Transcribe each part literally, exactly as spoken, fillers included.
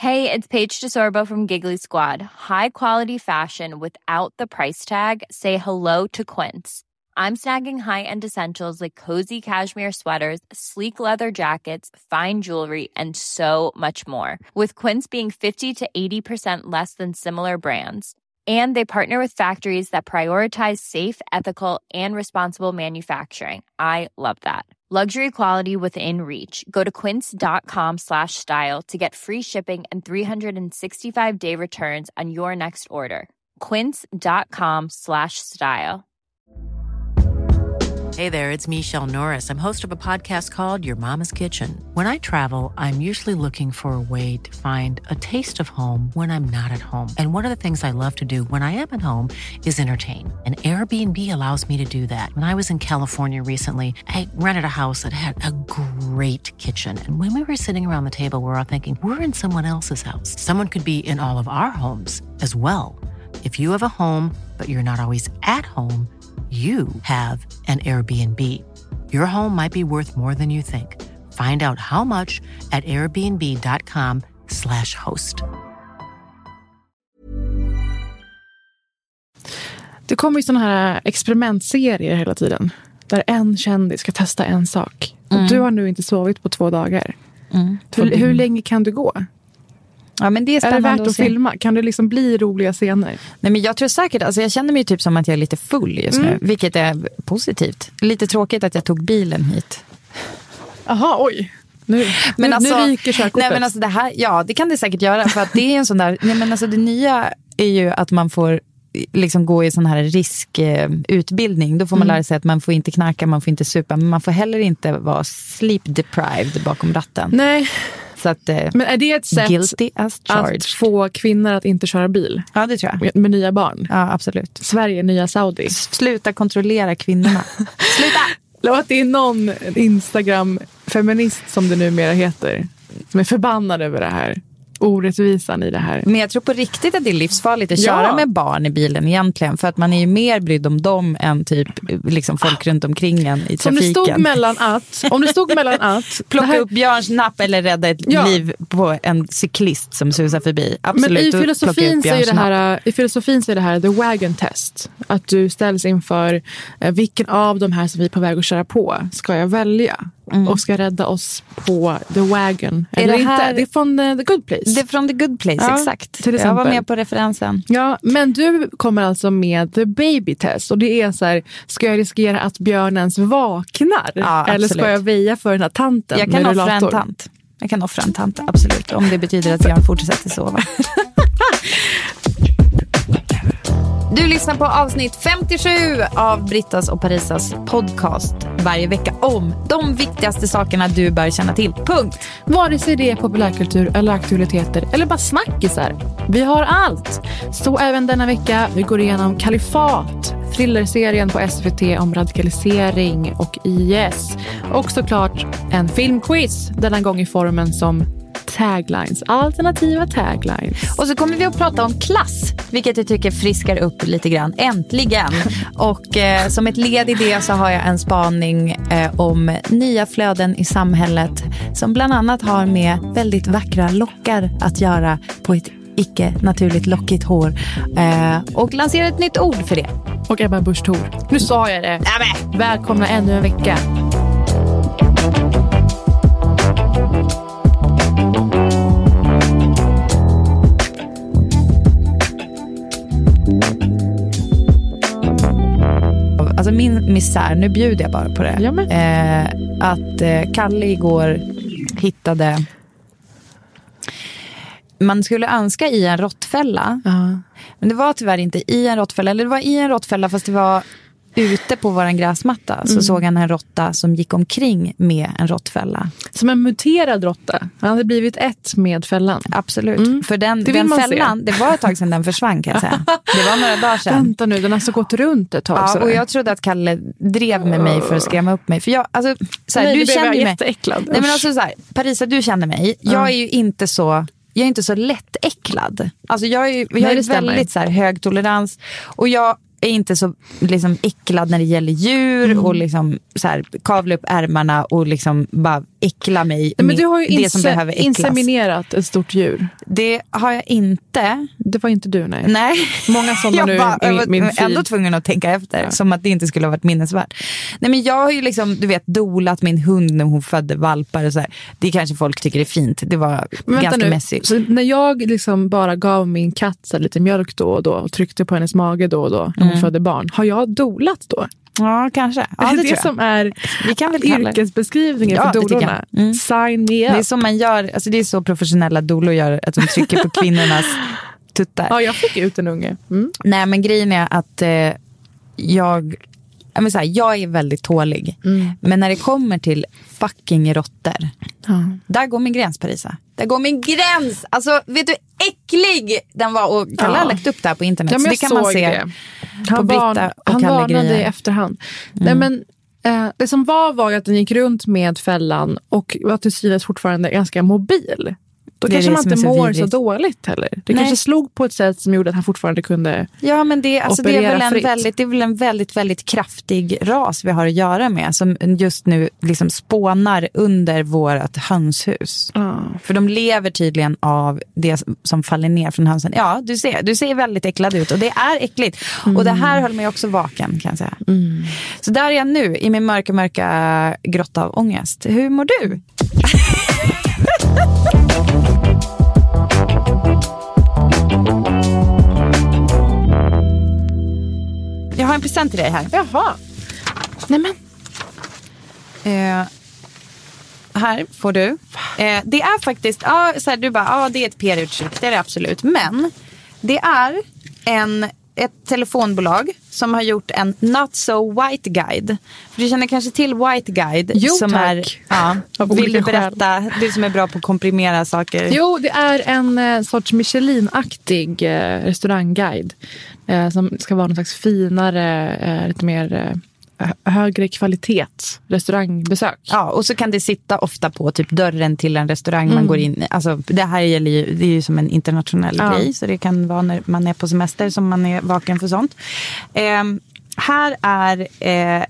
Hey, it's Paige DeSorbo from Giggly Squad. High quality fashion without the price tag. Say hello to Quince. I'm snagging high-end essentials like cozy cashmere sweaters, sleek leather jackets, fine jewelry, and so much more. With Quince being fifty to eighty percent less than similar brands. And they partner with factories that prioritize safe, ethical, and responsible manufacturing. I love that. Luxury quality within reach. Go to quince.com slash style to get free shipping and three sixty-five day returns on your next order. Quince.com slash style. Hey there, it's Michelle Norris. I'm host of a podcast called Your Mama's Kitchen. When I travel, I'm usually looking for a way to find a taste of home when I'm not at home. And one of the things I love to do when I am at home is entertain. And Airbnb allows me to do that. When I was in California recently, I rented a house that had a great kitchen. And when we were sitting around the table, we were all thinking, we're in someone else's house. Someone could be in all of our homes as well. If you have a home, but you're not always at home, you have an Airbnb. Your home might be worth more than you think. Find out how much at airbnb.com slash host. Det kommer ju såna här experimentserier hela tiden. Där en kändis ska testa en sak. Mm. Och du har nu inte sovit på två dagar. Mm. Hur, hur länge kan du gå? Ja, men det är, är det värt att, att filma? Kan det liksom bli roliga scener? Nej, men jag tror säkert, alltså jag känner mig typ som att jag är lite full just nu, mm. vilket är positivt. Lite tråkigt att jag tog bilen hit. Aha, oj. Nu, men nu, alltså, nu ryker körkortet. Nej, men alltså det här, ja, det kan det säkert göra, för att det är en sån där, nej, men alltså det nya är ju att man får liksom gå i sån här riskutbildning. Då får man mm. lära sig att man får inte knarka, man får inte supa, men man får heller inte vara sleep deprived bakom ratten. Nej. Så att, men är det ett sätt att få kvinnor att inte köra bil? Ja, det tror jag. Med nya barn? Ja, absolut. Sverige, nya Saudi. Sluta kontrollera kvinnorna. Sluta! Låt det är någon Instagram-feminist som det numera heter som är förbannad över det här. Orättvisan i det här. Men jag tror på riktigt att det är livsfarligt att ja. köra med barn i bilen egentligen, för att man är ju mer brydd om dem än typ liksom folk runt omkring en i trafiken. Om det stod mellan att om det stod mellan att plocka här... upp Björns napp eller rädda ett ja. liv på en cyklist som susar förbi. Absolut. Men i filosofin så är det här i filosofin så är det här the wagon test, att du ställs inför eh, vilken av de här som vi är på väg att köra på ska jag välja? Mm. Och ska rädda oss på the wagon. Är eller det, här... inte? Det är från the, the good place. Det är från the good place, ja, exakt. Jag var med på referensen. Ja, men du kommer alltså med the baby test. Och det är så här, ska jag riskera att björnens vaknar? Ja, eller ska jag veja för den här tanten? Jag kan offra en tant. Jag kan offra en tant, absolut. Om det betyder att Björn fortsätter sova. Du lyssnar på avsnitt femtiosju av Brittas och Parisas podcast varje vecka om de viktigaste sakerna du bör känna till. Punkt. Vare sig det är populärkultur eller aktualiteter eller bara snackisar. Vi har allt. Så även denna vecka vi går igenom Kalifat, thrillerserien på S V T om radikalisering och I S. Och såklart en filmquiz, denna gång i formen som taglines, alternativa taglines. Och så kommer vi att prata om klass, vilket jag tycker friskar upp lite grann. Äntligen! Och eh, som ett led i det så har jag en spaning eh, om nya flöden i samhället som bland annat har med väldigt vackra lockar att göra på ett icke naturligt lockigt hår. Eh, och lanserar ett nytt ord för det. Och Ebba Busch Thor. Nu sa jag det. Nämen. Välkomna ännu en vecka. Alltså min misär, nu bjuder jag bara på det. Eh, att eh, Kalle igår hittade, man skulle önska i en råttfälla. Uh-huh. Men det var tyvärr inte i en råttfälla, eller det var i en råttfälla fast det var ute på våran gräsmatta. Mm. Så såg han en råtta som gick omkring med en råttfälla. Som en muterad råtta. Han hade blivit ett med fällan. Absolut. Mm. För den, den fällan, se. Det var ett tag sedan den försvann, kan jag säga. Det var några dagar sedan. Vänta nu, den har alltså gått runt ett tag. Ja, sådär. Och jag trodde att Kalle drev med mig för att skrämma upp mig. För jag, alltså, såhär, Nej, du känner mig jätteäcklad. Nej, men alltså såhär, Parisa, du känner mig. Jag mm. är ju inte så... Jag är inte så lättäcklad. Alltså jag är, jag Nej, är väldigt så här, hög tolerans. Och jag är inte så liksom, äcklad när det gäller djur. Mm. Och liksom, så här, kavla upp ärmarna och liksom bara äckla mig. Nej, men du har ju det inse- som behöver äcklas. inseminerat ett stort djur. Det har jag inte. Det var inte du, nej. Nej. Många sådana nu bara, i jag var min feed. ändå tvungen att tänka efter. Ja. Som att det inte skulle ha varit minnesvärt. Nej, men jag har ju liksom, du vet, dolat min hund när hon födde valpar och så här. Det kanske folk tycker är fint. Det var Men ganska nu, mässigt. så när jag liksom bara gav min katt så lite mjölk då och då och tryckte på hennes mage då och då när hon Mm. födde barn, har jag dolat då? Ja, kanske. Ja, det, det tror jag. som är Vi kan väl kalla det. yrkesbeskrivningen Ja, för det tycker jag. dolorna. Mm. Sign me Det är up. så man gör, alltså det är så professionella dolor gör, att de trycker på kvinnornas tuttar. Ja, jag fick ut en unge. Mm. Nej, men grejen är att eh, jag, jag, så här, jag är väldigt tålig. Mm. Men när det kommer till fucking råttor, Ja. där går min gräns, Parisa. Där går min gräns. Alltså, vet du hur äcklig den var? Och Kalle Ja. har lagt upp det här på internet. Ja, men så det jag kan såg man se det. på Han, Britta varn, och han Kalle varnade grejer. i efterhand. Mm. Nej, men, eh, det som var var ju att den gick runt med fällan och var till synes fortfarande ganska mobil. Då Det är kanske det man som inte är så mår vidrigt. så dåligt heller. Det Nej. kanske slog på ett sätt som gjorde att han fortfarande kunde... Ja, men det, alltså, det, är Operera väl en fritt. väldigt, det är väl en väldigt, väldigt kraftig ras vi har att göra med. Som just nu liksom spånar under vårt hönshus. Ja. För de lever tydligen av det som faller ner från hönsen. Ja, du ser, du ser väldigt äcklad ut. Och det är äckligt. Mm. Och det här höll mig också vaken, kan jag säga. Mm. Så där är jag nu, i min mörka, mörka grotta av ångest. Hur mår du? Jag har en present till dig här. Jaha. Nej men. Eh, här får du. Eh, det är faktiskt, ja, så här, du bara, ja, det är ett P R-uttryck, det är det absolut. Men det är en, ett telefonbolag som har gjort en Not So White Guide. För du känner kanske till White Guide. Jo, som tack. är, ja, Av vill du olika skäl. berätta, du som är bra på att komprimera saker. Jo, det är en eh, sorts Michelin-aktig eh, restaurangguide. Eh, som ska vara någon slags finare, eh, lite mer eh, högre kvalitet restaurangbesök. Ja, och så kan det sitta ofta på typ dörren till en restaurang man Mm. går in i. Alltså, det här gäller ju, det är ju som en internationell Ja. grej. Så det kan vara när man är på semester som man är vaken för sånt. Eh, här är, eh,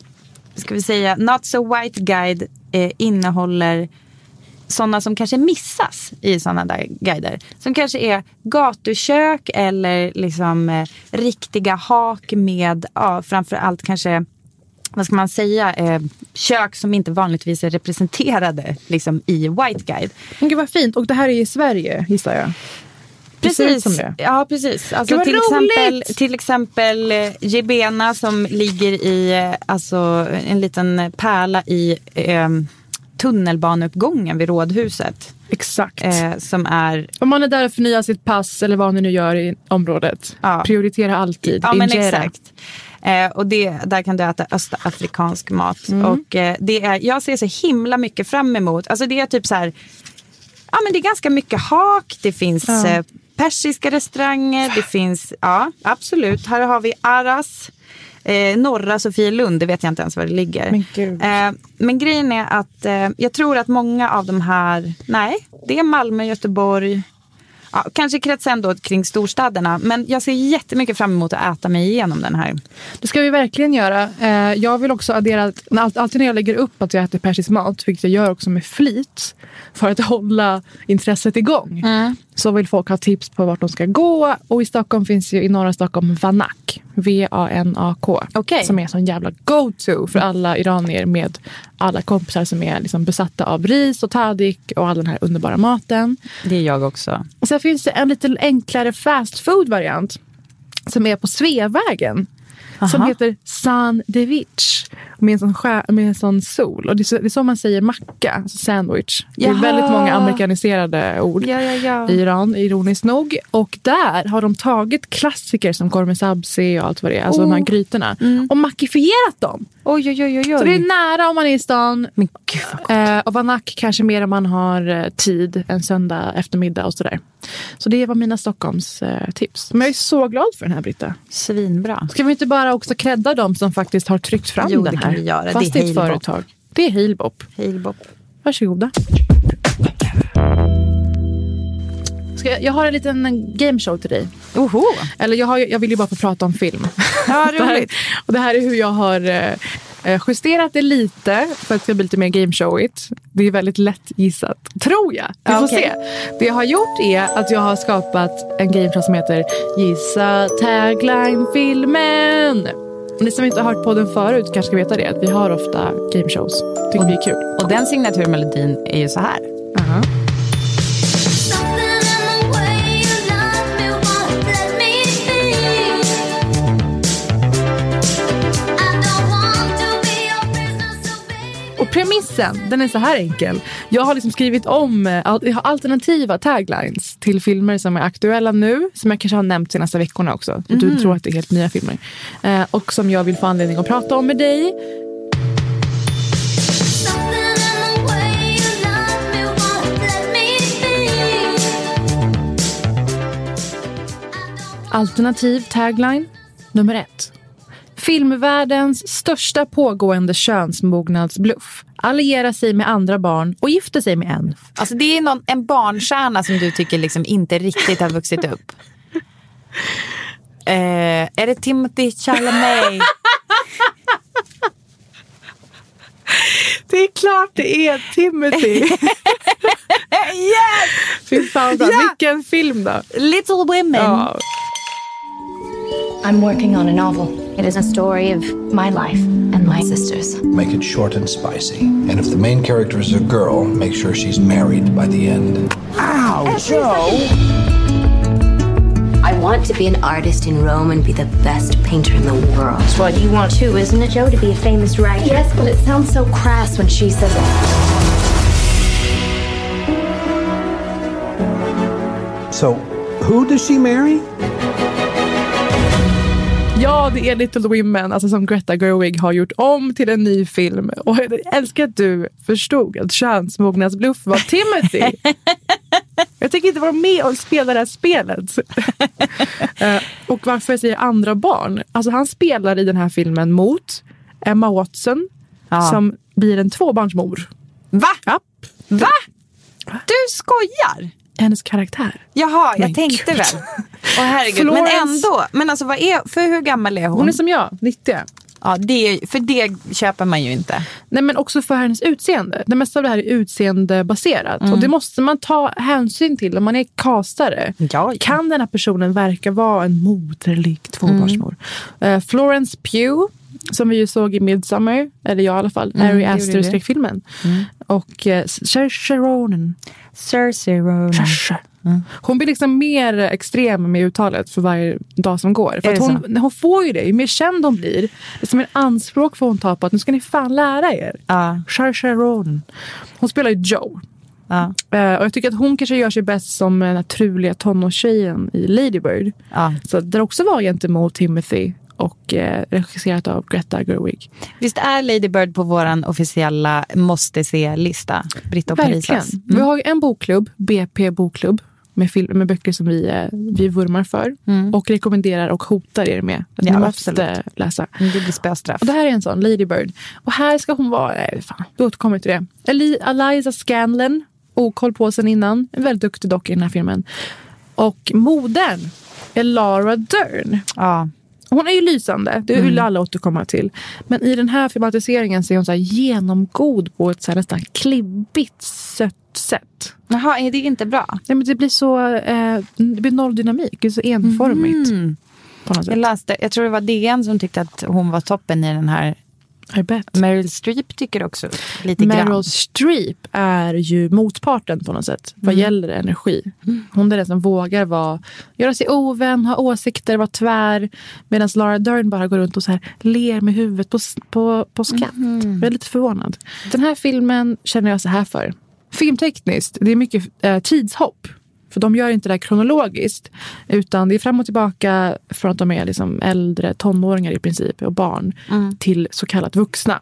ska vi säga, Not So White Guide eh, innehåller sådana som kanske missas i sådana där guider. Som kanske är gatukök eller liksom eh, riktiga hak med, ja, framförallt kanske, vad ska man säga, eh, kök som inte vanligtvis är representerade liksom i White Guide. Men gud vad fint. Och det här är i Sverige, gissar jag. Det ser ut Precis, som det. ja precis. Alltså, Gud, vad till, roligt! exempel, till exempel eh, Jebena som ligger i eh, alltså, en liten pärla i eh, tunnelbaneuppgången vid Rådhuset. Exakt. Eh, som är... Om man är där och förnyar sitt pass eller vad ni nu gör i området. Ja. Prioritera alltid. Ja, men Injera. exakt. Eh, och det, där kan du äta östafrikansk mat. Mm. Och eh, det är, jag ser så himla mycket fram emot. Alltså det är typ så här, ja men det är ganska mycket hak. Det finns Ja. eh, persiska restauranger. Det finns, ja absolut. Här har vi Aras. Eh, norra Sofielund, det vet jag inte ens var det ligger. Men gud. Eh, men grejen är att eh, jag tror att många av de här, nej, det är Malmö, Göteborg, ja, kanske kretsen då kring storstäderna. Men jag ser jättemycket fram emot att äta mig igenom den här. Det ska vi verkligen göra. Eh, jag vill också addera att när- alltid när jag lägger upp att jag äter persisk mat, vilket jag gör också med flit för att hålla intresset igång, Mm. så vill folk ha tips på vart de ska gå. Och i Stockholm finns ju i norra Stockholm Vanak, V A N A K, Okej. som är sån jävla go-to för alla iranier med alla kompisar som är liksom besatta av ris och tadik och all den här underbara maten. Det är jag också. Och sen finns det en lite enklare fast food-variant som är på Sveavägen. Som Aha. heter Sandwich. Med en sån, skär, med en sån sol. Och det är, så, det är så man säger macka, alltså sandwich. Det är Jaha. väldigt många amerikaniserade ord Ja, ja, ja. i Iran, ironiskt nog. Och där har de tagit klassiker som korv med sabzi och allt vad det är. Alltså Oh. de här grytorna. Mm. Och makifierat dem. Oj, oj, oj, oj. Så det är nära om man är i stan. Men gud vad gott. Eh, och vanak kanske mer om man har eh, tid en söndag eftermiddag och sådär. Så det var mina Stockholms eh, tips. Men jag är så glad för den här, Britta. Svinbra. Ska vi inte bara också credda dem som faktiskt har tryckt fram Jo, den det här? kan vi göra. Fast Det är det är ett Halebop. företag. Det är Halebop. Halebop. Varsågoda. Ska jag, jag har en liten gameshow till dig. Oho. Eller jag, har, jag vill ju bara få prata om film. Ja, Det här, roligt. och det här är hur jag har eh, Eh, justerat det lite för att det ska bli lite mer gameshowigt. Det är väldigt lätt gissat, tror jag. Vi får Okay. se. Det jag har gjort är att jag har skapat en gameshow som heter Gissa tagline-filmen. Ni som inte har hört podden förut kanske ska veta det. Att vi har ofta gameshows. Tycker vi är kul. Och den signaturmelodin är ju så här. Uh-huh. Och premissen, den är så här enkel. Jag har liksom skrivit om jag har alternativa taglines till filmer som är aktuella nu, som jag kanske har nämnt senaste veckorna också. Mm. Du tror att det är helt nya filmer. Eh, och som jag vill få anledning att prata om med dig. Alternativ tagline nummer ett. Filmvärldens största pågående könsmognadsbluff. Alliera sig med andra barn och gifter sig med en. Alltså det är någon, en barnstjärna som du tycker liksom inte riktigt har vuxit upp. Eh, är det Timothy Chalamet? Det är klart det är Timothy. Yes! Fy fan då. Ja! Vilken film då? Little Women. Ja. I'm working on a novel. It is a story of my life and my sister's. Make it short and spicy. And if the main character is a girl, make sure she's married by the end. Ow, Joe! I want to be an artist in Rome and be the best painter in the world. It's what you want too, isn't it, Joe? To be a famous writer? Yes, but it sounds so crass when she says it. So, who does she marry? Ja, det är Little Women, alltså som Greta Gerwig har gjort om till en ny film. Och jag älskar att du förstod att könsmognadsbluff var Timothy. Jag tänker inte vara med och spela det här spelet. uh, och varför jag säger andra barn. Alltså han spelar i den här filmen mot Emma Watson, Ja. som blir en tvåbarnsmor. Va? Ja. Va? Du skojar? Hennes karaktär. Jaha, jag Men tänkte gud. väl. Åh herregud, Florence. men ändå. Men alltså vad är, för hur gammal är hon? Hon är som jag, nittio. Ja, det är, för det köper man ju inte. Nej, men också för hennes utseende. Det mesta av det här är utseendebaserat. Mm. Och det måste man ta hänsyn till om man är castare. Ja, ja. Kan den här personen verka vara en moderlig tvåbarnsmor? Mm. Uh, Florence Pugh, som vi ju såg i Midsommar, eller jag i alla fall, Mm, Ari det gjorde Aster-skräckfilmen. Mm. Och uh, Saoirse Ronan. Saoirse Ronan. Saoirse. Mm. Hon blir liksom mer extrem med uttalet för varje dag som går. För Är att det hon, hon får ju det. Ju mer känd hon blir, det är som en anspråk för hon tar på att nu ska ni fan lära er. Ja. Saoirse Ronan. Hon spelar ju Joe. Ja. Uh, och jag tycker att hon kanske gör sig bäst som den här truliga tonårstjejen i Lady Bird. Ja. Så det också var gentemot Timothy och eh, regisserat av Greta Gerwig. Visst är Lady Bird på våran officiella måste-se-lista? Britta och Verkligen. Parisas. Vi har ju en bokklubb, B P bokklubb, med, film, med böcker som vi, eh, vi vurmar för. Mm. Och rekommenderar och hotar er med. Att Ja, ni absolut. måste läsa. Det blir spöstraff. Och det här är en sån, Lady Bird. Och här ska hon vara, nej fan, då återkommer jag till det. Eli- Eliza Scanlon, okoll på sen innan. En väldigt duktig dock i den här filmen. Och modern är Laura Dern. Ja. Hon är ju lysande, det vill Mm. alla återkomma till. Men i den här filmatiseringen så är hon så här genomgod på ett så här nästan klibbigt sött sätt. Jaha, är det inte bra? Nej, men det blir så eh, det blir noll dynamik, det är så enformigt Mm. på något sätt. Jag läste, jag tror det var D N som tyckte att hon var toppen i den här. I bet. Meryl Streep tycker också lite Meryl grann. Streep är ju motparten på något sätt vad Mm. gäller energi. Hon är den som vågar vara, göra sig ovän, ha åsikter, vara tvär, medan Laura Dern bara går runt och så här ler med huvudet på, på, på skatt. Mm. Jag är lite förvånad. Den här filmen känner jag så här för. Filmtekniskt, det är mycket eh, tidshopp. För de gör inte det här kronologiskt, utan det är fram och tillbaka från att de är liksom äldre tonåringar i princip och barn Mm. till så kallat vuxna.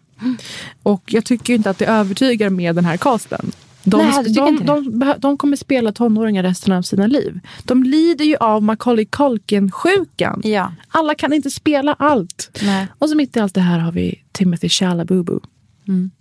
Och jag tycker inte att det övertygar med den här casten. De, Nej, du tycker de, inte de, de, de kommer spela tonåringar resten av sina liv. De lider ju av Macaulay Culkin-sjukan. Ja. Alla kan inte spela allt. Nej. Och så mitt i allt det här har vi Timothy Chalamet. Mm.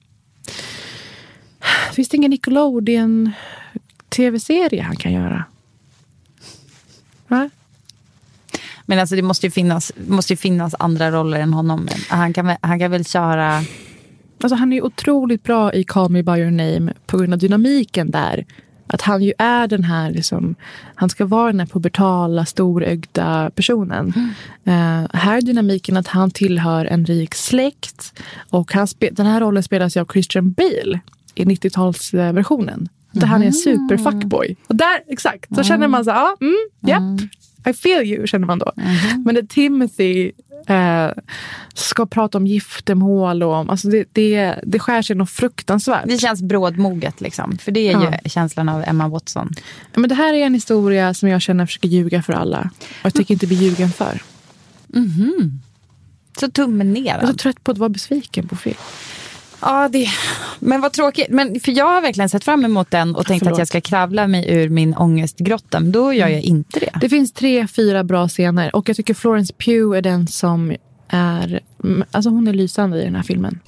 Finns det ingen Nickelodeon tv-serie han kan göra? Va? Men alltså det måste ju finnas, måste ju finnas andra roller än honom. Han kan, han kan väl köra... Alltså han är ju otroligt bra i Call Me By Your Name på grund av dynamiken där. Att han ju är den här liksom, han ska vara den här pubertala, storögda personen. Mm. Uh, här är dynamiken att han tillhör en rik släkt. Och han spe- den här rollen spelas av Christian Bale i nittiotalsversionen. Mm. Där han är en superfuckboy. Och där, exakt, så mm. känner man så ja, ah, mm, japp, mm. I feel you, känner man då. Mm. Men när Timothy eh, ska prata om giftermål och om, alltså det, det, det skär sig något fruktansvärt. Det känns brådmoget liksom, för det är ja. ju känslan av Emma Watson. Men det här är en historia som jag känner försöker ljuga för alla. Och jag tycker inte bli ljugen för. Mm-hmm. Så tummen ner. Jag är så trött på att vara besviken på film. Ja, det... Men vad tråkigt. Men för jag har verkligen sett fram emot den och tänkt Förlåt. att jag ska kravla mig ur min ångestgrotta. Men då gör jag inte det. Det finns tre, fyra bra scener. Och jag tycker Florence Pugh är den som är... Alltså hon är lysande i den här filmen.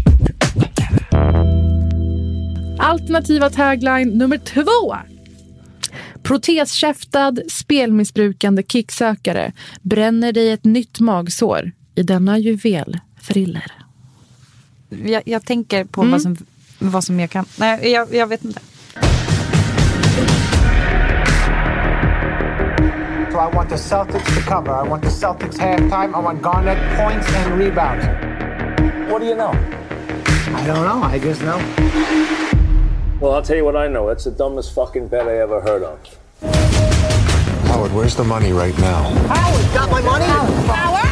Alternativa tagline nummer två. Proteskäftad, spelmissbrukande kicksökare bränner dig ett nytt magsår i denna juvel thriller. Jag, jag tänker på mm. vad, som, vad som jag kan... Nej, jag, jag vet inte. So I want the Celtics to cover. I want the Celtics halftime. I want Garnett points and rebounds. What do you know? I don't know. I just know. Well, I'll tell you what I know. It's the dumbest fucking bet I ever heard of. Howard, where's the money right now? Howard, got my money? Howard!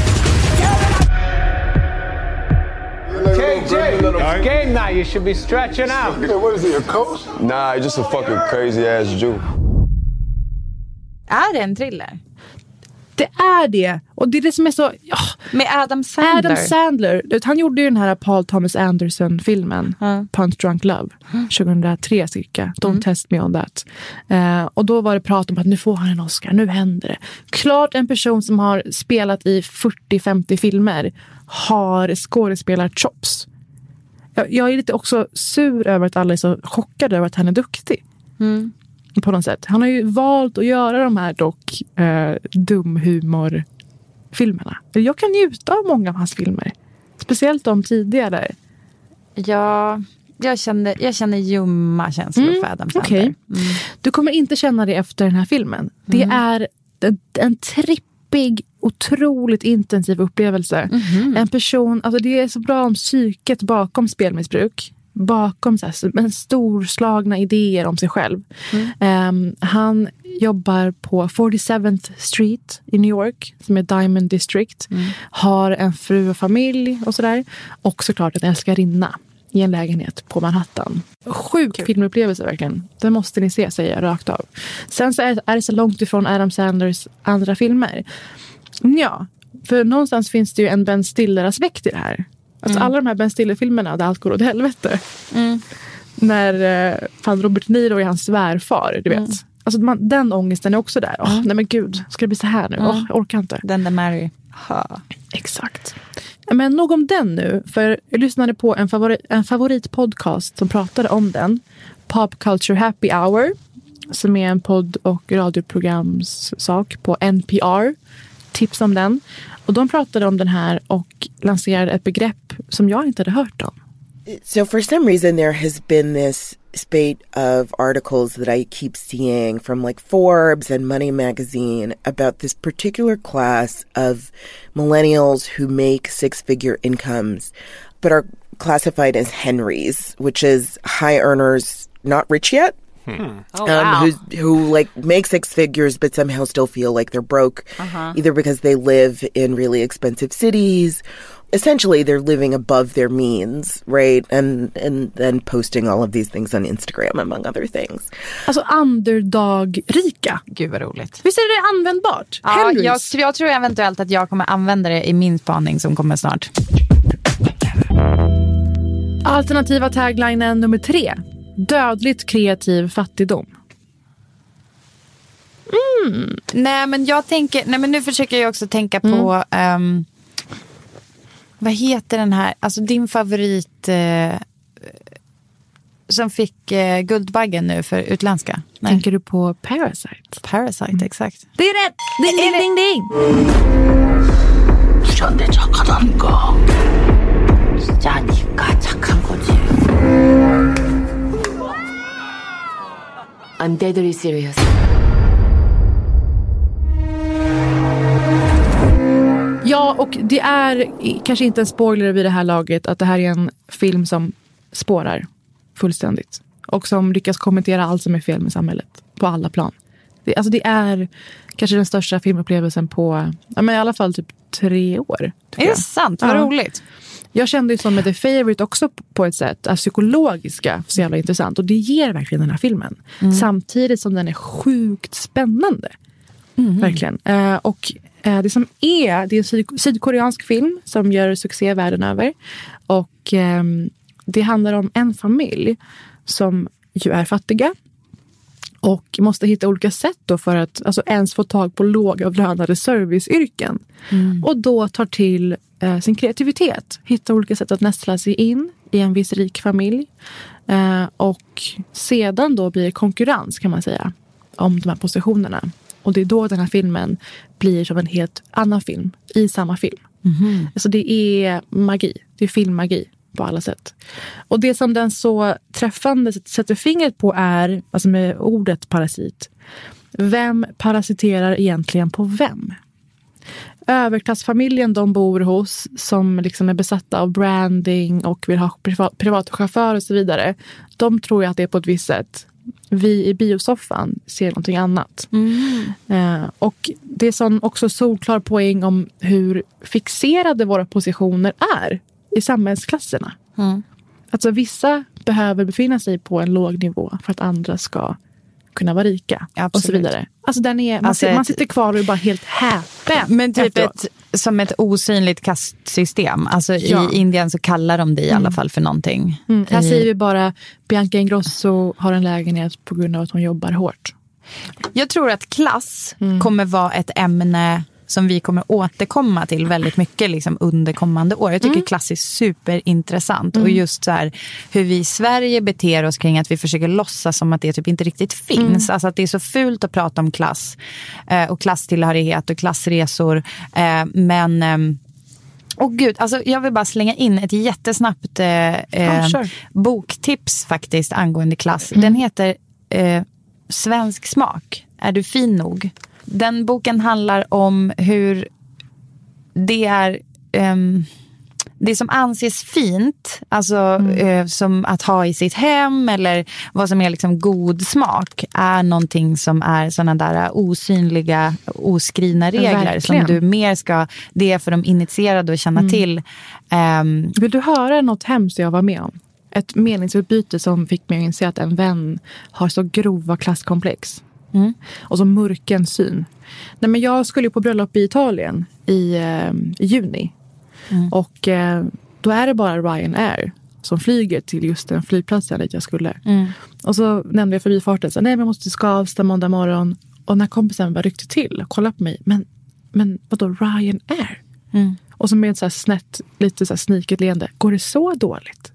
K J, it's game night. You should be stretching out. What is he, a coach? Nah, he's just a fucking crazy-ass Jew. Är det en thriller? Det är det. Och det är det som är så... Oh, med Adam Sandler. Adam Sandler. Han gjorde ju den här Paul Thomas Anderson-filmen. Mm. Punch Drunk Love. tjugohundratre cirka. Don't mm. test me on that. Uh, och då var det prat om att nu får han en Oscar. Nu händer det. Klart en person som har spelat i fyrtio femtio filmer har skådespelar-chops. Jag, jag är lite också sur över att alla är så chockade över att han är duktig. Mm. På något sätt. Han har ju valt att göra de här dock eh, dumhumor-filmerna. Jag kan njuta av många av hans filmer. Speciellt de tidigare. Ja, jag känner, jag känner ljumma känslor mm, för Adam Sandler. Okay. Mm. Du kommer inte känna det efter den här filmen. Det mm. är en, en trippig, otroligt intensiv upplevelse. Mm-hmm. En person, alltså det är så bra om psyket bakom spelmissbruk. Bakom så här, en storslagna idéer om sig själv. Mm. Um, han jobbar på forty-seventh Street i New York, som är Diamond District. Mm. Har en fru och familj och sådär. Och såklart en älskarinna i en lägenhet på Manhattan. Sjuk cool. filmupplevelse verkligen. Det måste ni se, säger jag rakt av. Sen så är, är det så långt ifrån Adam Sandlers andra filmer. Ja, för någonstans finns det ju en Ben Stiller-aspekt i det här. Alltså mm. alla de här Ben Stiller-filmerna där allt går åt helvete. Mm. När eh, fan Robert De Niro är hans svärfar, du vet. Mm. Alltså man, den ångesten är också där. Åh, mm. nej men gud, ska det bli så här nu? Mm. Åh, jag orkar inte. Den där Mary. Ha. Exakt. Men nog om den nu. För jag lyssnade på en, favori, en favoritpodcast som pratade om den. Pop Culture Happy Hour. Som är en podd- och radioprogramssak på N P R. Tips om den. Och de pratade om den här och lanserade ett begrepp som jag inte hade hört om. So for some reason there has been this spate of articles that I keep seeing from like Forbes and Money Magazine about this particular class of millennials who make six-figure incomes but are classified as Henrys, which is high earners, not rich yet. Hmm. Oh, um, wow. who, who like make six figures but somehow still feel like they're broke, uh-huh. either because they live in really expensive cities. Essentially, they're living above their means, right? And and then posting all of these things on Instagram, among other things. Alltså underdog-rika. Gud vad roligt. Visst är det användbart? Ja, jag, jag tror eventuellt att jag kommer använda det i min spaning som kommer snart. Alternativa taglinen nummer tre. Dödligt kreativ fattigdom. Mm. Nej men jag tänker, nej men nu försöker jag också tänka på mm. um, vad heter den här, alltså din favorit uh, som fick eh, Guldbaggen nu för utländska. Nej. Tänker du på Parasite? Parasite, mm. exakt. Det är rätt! Ding, ding, ding, ding! I'm deadly serious. Ja, och det är kanske inte en spoiler vid det här laget att det här är en film som spårar fullständigt. Och som lyckas kommentera allt som är fel med samhället på alla plan. Det, alltså det är kanske den största filmupplevelsen på ja, men i alla fall typ tre år. Är det sant? Vad ja. roligt. Jag kände ju som med The Favourite också på ett sätt att psykologiska så jävla intressant. Och det ger verkligen den här filmen. Mm. Samtidigt som den är sjukt spännande. Mm. Verkligen. Uh, och uh, det som är, det är en syd- sydkoreansk film som gör succé världen över. Och um, det handlar om en familj som ju är fattiga. Och måste hitta olika sätt då för att alltså, ens få tag på lågavlönade serviceyrken. Mm. Och då tar till eh, sin kreativitet. Hitta olika sätt att nästla sig in i en viss rik familj. Eh, och sedan då blir det konkurrens kan man säga. Om de här positionerna. Och det är då den här filmen blir som en helt annan film. I samma film. Mm. Alltså det är magi. Det är filmmagi. På alla sätt. Och det som den så träffande sätter fingret på är, alltså med ordet parasit. Vem parasiterar egentligen på vem? Överklassfamiljen de bor hos som liksom är besatta av branding och vill ha privat, privatchaufför och så vidare. De tror ju att det är på ett visst sätt. Vi i biosoffan ser någonting annat. Mm. Eh, och det är sån också solklar poäng om hur fixerade våra positioner är i samhällsklasserna. Mm. Alltså vissa behöver befinna sig på en låg nivå för att andra ska kunna vara rika. Absolut. Och så vidare. Alltså den är, man, alltså sitter, man sitter kvar och är bara helt häpen. Men typ ett, som ett osynligt kastsystem. Alltså ja. I Indien så kallar de det i mm. alla fall för någonting. Mm. Här I... säger vi bara Bianca Ingrosso har en lägenhet på grund av att hon jobbar hårt. Jag tror att klass mm. kommer vara ett ämne som vi kommer återkomma till väldigt mycket liksom under kommande år. Jag tycker mm. klass är superintressant. Mm. Och just så här, hur vi i Sverige beter oss kring att vi försöker låtsas som att det typ inte riktigt finns. Mm. Alltså att det är så fult att prata om klass eh, och klasstillhörighet och klassresor. Eh, men... Eh, Och gud, alltså jag vill bara slänga in ett jättesnabbt eh, oh, sure. boktips faktiskt angående klass. Mm. Den heter eh, Svensk smak. Är du fin nog? Den boken handlar om hur det är um, det som anses fint, alltså mm. uh, som att ha i sitt hem eller vad som är liksom god smak är någonting som är sådana där osynliga, oskrivna regler. Verkligen. Som du mer ska, det är för de initierade att känna mm. till. Um, Vill du höra något hemskt jag var med om? Ett meningsutbyte som fick mig att inse att en vän har så grova klasskomplex. Mm. Och så mörken syn. Nej, men jag skulle ju på bröllop i Italien i, eh, i juni. Mm. Och eh, då är det bara Ryanair som flyger till just den flygplatsen dit jag skulle. Mm. Och så nämnde jag förbifarten. Så, nej, men jag måste ska avsta måndag morgon. Och när kompisen bara ryckte till och kollade på mig. Men, men vadå Ryanair? Mm. Och så med så här snett, lite så här sniket leende. Går det så dåligt?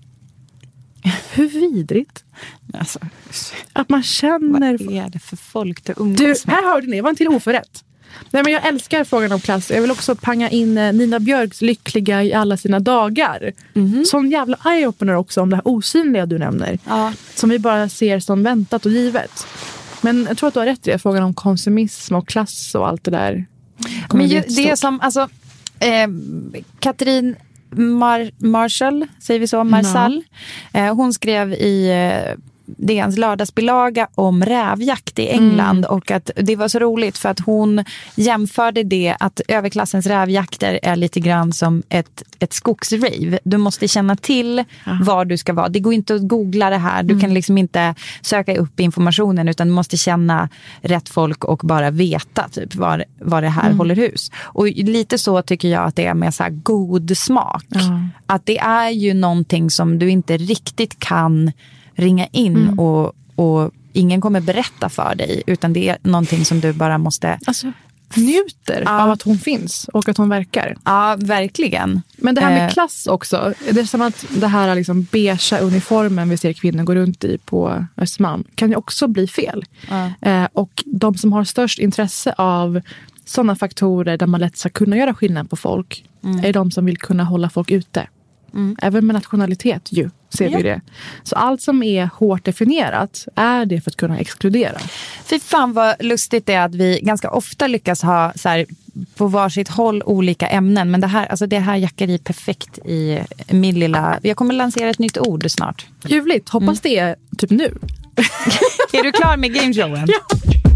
Hur vidrigt. Alltså, att man känner... Vad är det för folk du umgås du, med? Här hörde ni, det var en till oförrätt. Nej, men jag älskar frågan om klass. Jag vill också panga in eh, Nina Björks Lyckliga i alla sina dagar. Mm-hmm. Sån jävla eye-opener också om det här osynliga du nämner. Ja. Som vi bara ser som väntat och givet. Men jag tror att du har rätt i det. Frågan om konsumism och klass och allt det där. Men ju, det är som, alltså... Eh, Katrin... Mar- Marshall, säger vi så, Marsall. No. Eh, hon skrev i eh, D N:s lördagsbilaga om rävjakt i England mm. och att det var så roligt för att hon jämförde det att överklassens rävjakter är lite grann som ett, ett skogsrave. Du måste känna till ja. var du ska vara. Det går inte att googla det här. Du mm. kan liksom inte söka upp informationen utan du måste känna rätt folk och bara veta typ var, var det här mm. håller hus. Och lite så tycker jag att det är med så här god smak. Ja. Att det är ju någonting som du inte riktigt kan ringa in mm. och, och ingen kommer berätta för dig utan det är någonting som du bara måste alltså, njuter ja. av att hon finns och att hon verkar. Ja, verkligen. Men det här med eh. klass också. Det är som att det här liksom beige uniformen vi ser kvinnor gå runt i på Östermalm kan ju också bli fel. Ja. Eh, och de som har störst intresse av sådana faktorer där man lätt ska kunna göra skillnad på folk mm. är de som vill kunna hålla folk ute. Mm. Även med nationalitet ju, ser ja. vi det. Så allt som är hårt definierat är det för att kunna exkludera. Fy fan vad lustigt det är att vi ganska ofta lyckas ha så här, på varsitt håll olika ämnen. Men det här, alltså det här jackar i perfekt i min lilla... Jag kommer lansera ett nytt ord snart. Ljuvligt, hoppas mm. det är typ nu. Är du klar med gameshowen? Ja.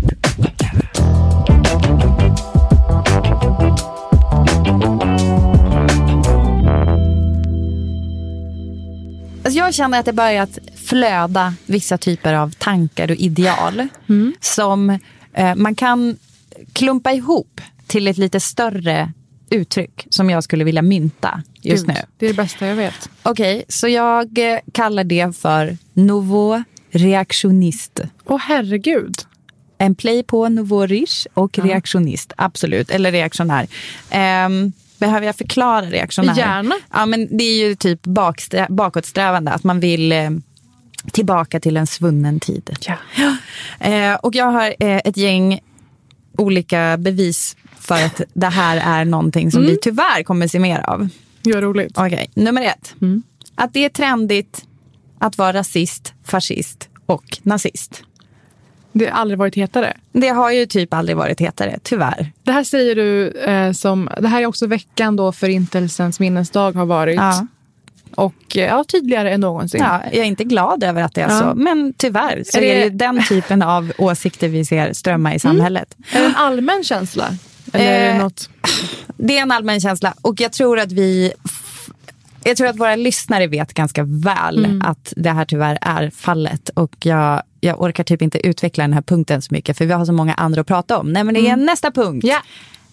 Alltså jag känner att det börjat flöda vissa typer av tankar och ideal mm. som eh, man kan klumpa ihop till ett lite större uttryck som jag skulle vilja mynta just Gud, nu. Det är det bästa jag vet. Okej, okay, så jag eh, kallar det för nouveau reaktionist. Åh herregud. En play på nouveau riche och ja. reaktionist, absolut. Eller reaktionär. Um, Behöver jag förklara reaktionär? Gärna. Ja, men det är ju typ baksträ- bakåtsträvande. Att man vill eh, tillbaka till en svunnen tid. Ja. Eh, och jag har eh, ett gäng olika bevis för att det här är någonting som mm. vi tyvärr kommer se mer av. Ja, roligt. Okej, okay. Nummer ett. Mm. Att det är trendigt att vara rasist, fascist och nazist. Det har aldrig varit hetare. Det har ju typ aldrig varit hetare, tyvärr. Det här säger du eh, som... Det här är också veckan då Förintelsens minnesdag har varit. Ja. Och ja, tydligare än någonsin. Ja, jag är inte glad över att det är ja. så. Men tyvärr så är det, är det den typen av åsikter vi ser strömma i samhället. Mm. Är det en allmän känsla? Eller eh, är det något? Det är en allmän känsla. Och jag tror att vi... Jag tror att våra lyssnare vet ganska väl mm. att det här tyvärr är fallet. Och jag, jag orkar typ inte utveckla den här punkten så mycket. För vi har så många andra att prata om. Nej, men det är mm. nästa punkt. Ja.